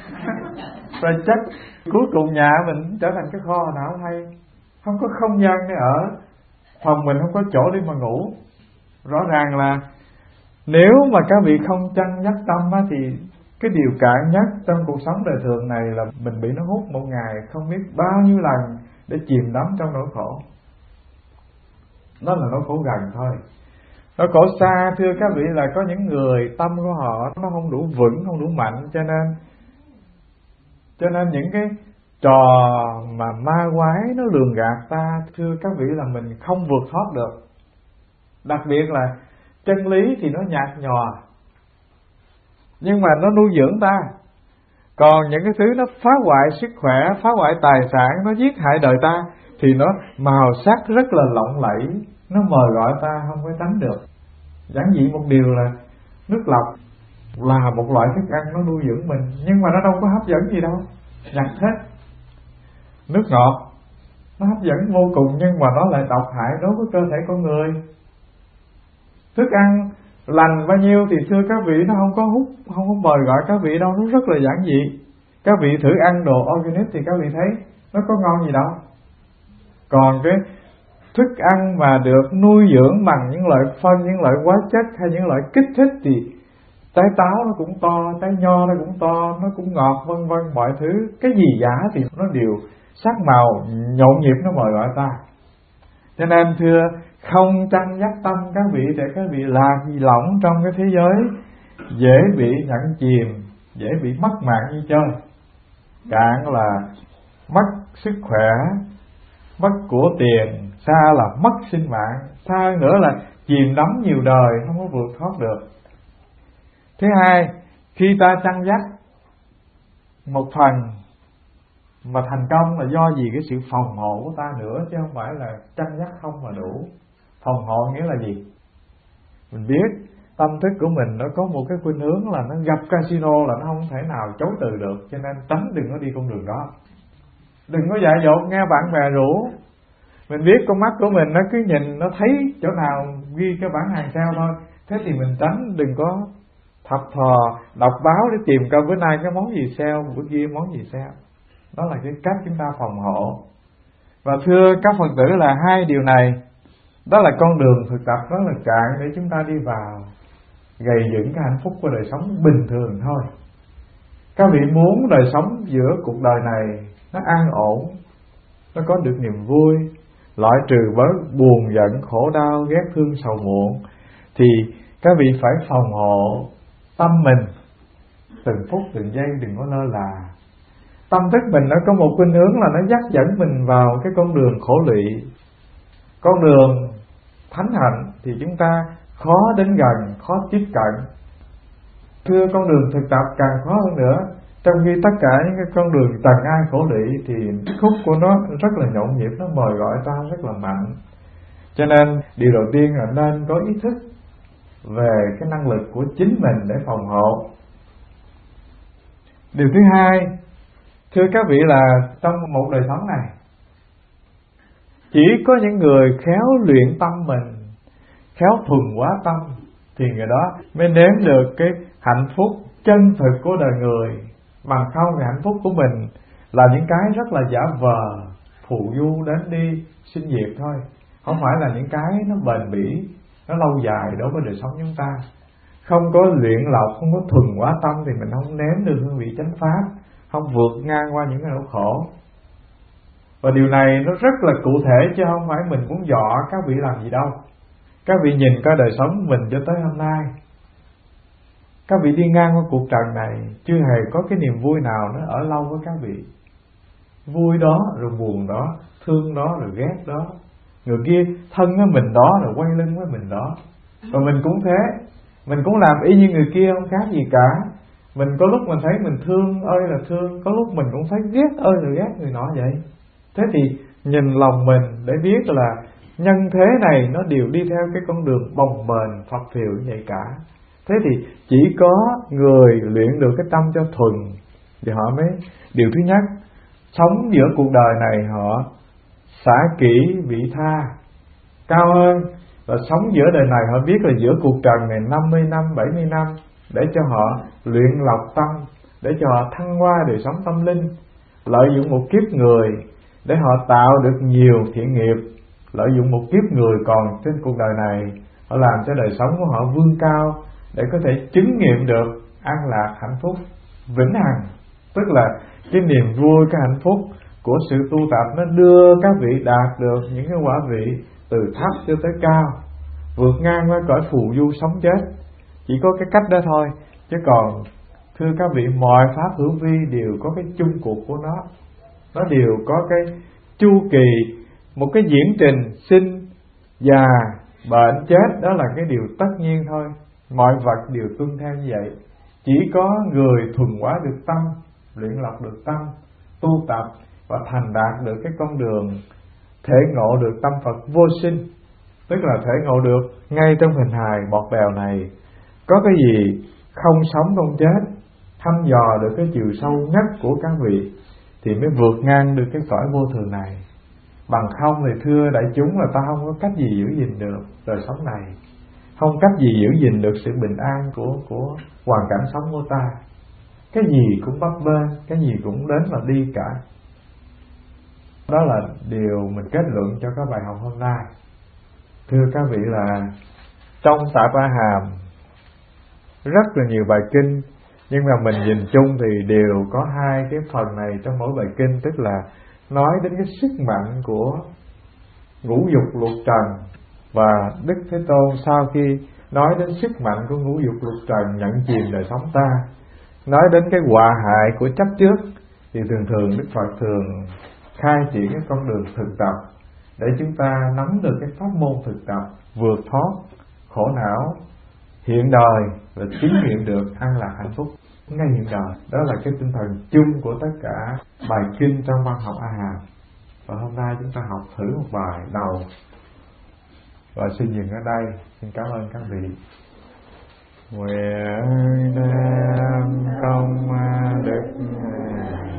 rồi chắc cuối cùng nhà mình trở thành cái kho nào không hay, không có không gian để ở, phòng mình không có chỗ để mà ngủ. Rõ ràng là nếu mà các vị không chăn dắt tâm á, thì cái điều cạn nhất trong cuộc sống đời thường này là mình bị nó hút một ngày không biết bao nhiêu lần để chìm đắm trong nỗi khổ. Đó là nỗi khổ gần thôi. Nỗi khổ xa, thưa các vị, là có những người tâm của họ nó không đủ vững, không đủ mạnh, cho nên cho nên những cái trò mà ma quái nó lường gạt ta, thưa các vị, là mình không vượt thoát được. Đặc biệt là chân lý thì nó nhạt nhòa, nhưng mà nó nuôi dưỡng ta. Còn những cái thứ nó phá hoại sức khỏe, phá hoại tài sản, nó giết hại đời ta thì nó màu sắc rất là lộng lẫy, nó mời gọi ta không có tránh được. Giản dị một điều là nước lọc là một loại thức ăn nó nuôi dưỡng mình, nhưng mà nó đâu có hấp dẫn gì đâu, nhạt hết. Nước ngọt nó hấp dẫn vô cùng, nhưng mà nó lại độc hại đối với cơ thể con người. Thức ăn lành bao nhiêu thì thưa các vị, nó không có hút, không có mời gọi các vị đâu, nó rất là giản dị. Các vị thử ăn đồ organic thì các vị thấy nó có ngon gì đâu. Còn cái thức ăn mà được nuôi dưỡng bằng những loại phân, những loại hóa chất hay những loại kích thích thì trái táo nó cũng to, trái nho nó cũng to, nó cũng ngọt, vân vân, mọi thứ. Cái gì giả thì nó đều sắc màu nhộn nhịp, nó mời gọi ta. Cho nên thưa, không chăn dắt tâm các vị để các vị lạc lỏng trong cái thế giới dễ bị nhận chìm, dễ bị mất mạng như chơi. Cạn là mất sức khỏe, mất của tiền, xa là mất sinh mạng, xa nữa là chìm đắm nhiều đời, không có vượt thoát được. Thứ hai, khi ta chăn dắt một phần mà thành công là do gì? Cái sự phòng hộ của ta nữa, chứ không phải là chăn dắt không mà đủ. Phòng hộ nghĩa là gì? Mình biết tâm thức của mình nó có một cái khuynh hướng là nó gặp casino là nó không thể nào chối từ được, cho nên tránh đừng có đi con đường đó. Đừng có dại dột nghe bạn bè rủ. Mình biết con mắt của mình nó cứ nhìn, nó thấy chỗ nào ghi cái bản hàng sao thôi, thế thì mình tránh, đừng có thập thò đọc báo để tìm coi bữa nay cái món gì sale, bữa kia món gì sale. Đó là cái cách chúng ta phòng hộ. Và thưa các Phật tử, là hai điều này, đó là con đường thực tập rất là cạn để chúng ta đi vào gầy dựng cái hạnh phúc của đời sống bình thường thôi. Các vị muốn đời sống giữa cuộc đời này nó an ổn, nó có được niềm vui, loại trừ bớt buồn giận, khổ đau, ghét thương, sầu muộn, thì các vị phải phòng hộ tâm mình từng phút từng giây, đừng có lơ là. Tâm thức mình nó có một khuynh hướng là nó dắt dẫn mình vào cái con đường khổ lụy, con đường thánh hạnh thì chúng ta khó đến gần, khó tiếp cận. Thưa, con đường thực tập càng khó hơn nữa, trong khi tất cả những cái con đường trần ai khổ lụy thì khúc của nó rất là nhộn nhịp, nó mời gọi ta rất là mạnh. Cho nên điều đầu tiên là nên có ý thức về cái năng lực của chính mình để phòng hộ. Điều thứ hai, thưa các vị, là trong một đời sống này chỉ có những người khéo luyện tâm mình, khéo thuần hóa tâm, thì người đó mới nếm được cái hạnh phúc chân thực của đời người. Bằng không thì hạnh phúc của mình là những cái rất là giả vờ, phù du đến đi sinh diệt thôi, không phải là những cái nó bền bỉ, nó lâu dài đối với đời sống chúng ta. Không có luyện lọc, không có thuần hóa tâm thì mình không nếm được hương vị chánh pháp, không vượt ngang qua những cái nỗi khổ. Và điều này nó rất là cụ thể, chứ không phải mình muốn dọ các vị làm gì đâu. Các vị nhìn coi đời sống mình cho tới hôm nay, các vị đi ngang qua cuộc trần này chưa hề có cái niềm vui nào nó ở lâu với các vị. Vui đó rồi buồn đó, thương đó rồi ghét đó, người kia thân với mình đó rồi quay lưng với mình đó. Và mình cũng thế, mình cũng làm y như người kia, không khác gì cả. Mình có lúc mình thấy mình thương ơi là thương, có lúc mình cũng thấy ghét ơi là ghét người nọ vậy. Thế thì nhìn lòng mình để biết là nhân thế này nó đều đi theo cái con đường bồng bềnh phập phìu như vậy cả. Thế thì chỉ có người luyện được cái tâm cho thuần thì họ mới, điều thứ nhất, sống giữa cuộc đời này họ xả kỹ vị tha cao hơn, và sống giữa đời này họ biết là giữa cuộc trần này năm mươi năm, bảy mươi năm, để cho họ luyện lọc tâm, để cho họ thăng hoa đời sống tâm linh, lợi dụng một kiếp người để họ tạo được nhiều thiện nghiệp, lợi dụng một kiếp người còn trên cuộc đời này, họ làm cho đời sống của họ vươn cao để có thể chứng nghiệm được an lạc hạnh phúc vĩnh hằng. Tức là cái niềm vui, cái hạnh phúc của sự tu tập nó đưa các vị đạt được những cái quả vị từ thấp cho tới cao, vượt ngang qua cõi phù du sống chết. Chỉ có cái cách đó thôi, chứ còn thưa các vị, mọi pháp hữu vi đều có cái chung cuộc của nó. Nó đều có cái chu kỳ, một cái diễn trình sinh, già, bệnh, chết, đó là cái điều tất nhiên thôi. Mọi vật đều tuân theo như vậy. Chỉ có người thuần hóa được tâm, luyện lọc được tâm, tu tập và thành đạt được cái con đường thể ngộ được tâm Phật vô sinh, tức là thể ngộ được ngay trong hình hài bọt bèo này có cái gì không sống không chết, thăm dò được cái chiều sâu nhất của các vị thì mới vượt ngang được cái cõi vô thường này. Bằng không thì thưa đại chúng là ta không có cách gì giữ gìn được đời sống này, không cách gì giữ gìn được sự bình an của của hoàn cảnh sống của ta. Cái gì cũng bấp bênh, cái gì cũng đến và đi cả. Đó là điều mình kết luận cho các bài học hôm nay. Thưa các vị là trong Tạp A Hàm rất là nhiều bài kinh, nhưng mà mình nhìn chung thì đều có hai cái phần này trong mỗi bài kinh, tức là nói đến cái sức mạnh của ngũ dục lục trần. Và Đức Thế Tôn sau khi nói đến sức mạnh của ngũ dục lục trần nhận chìm đời sống ta, nói đến cái họa hại của chấp trước, thì thường thường Đức Phật thường khai triển cái con đường thực tập để chúng ta nắm được cái pháp môn thực tập vượt thoát khổ não hiện đời và chứng nghiệm được an lạc hạnh phúc ngay hiện đời. Đó là cái tinh thần chung của tất cả bài kinh trong văn học A Hàm. Và hôm nay chúng ta học thử một bài đầu và xin dừng ở đây. Xin cảm ơn các vị. Nguyện đem công đức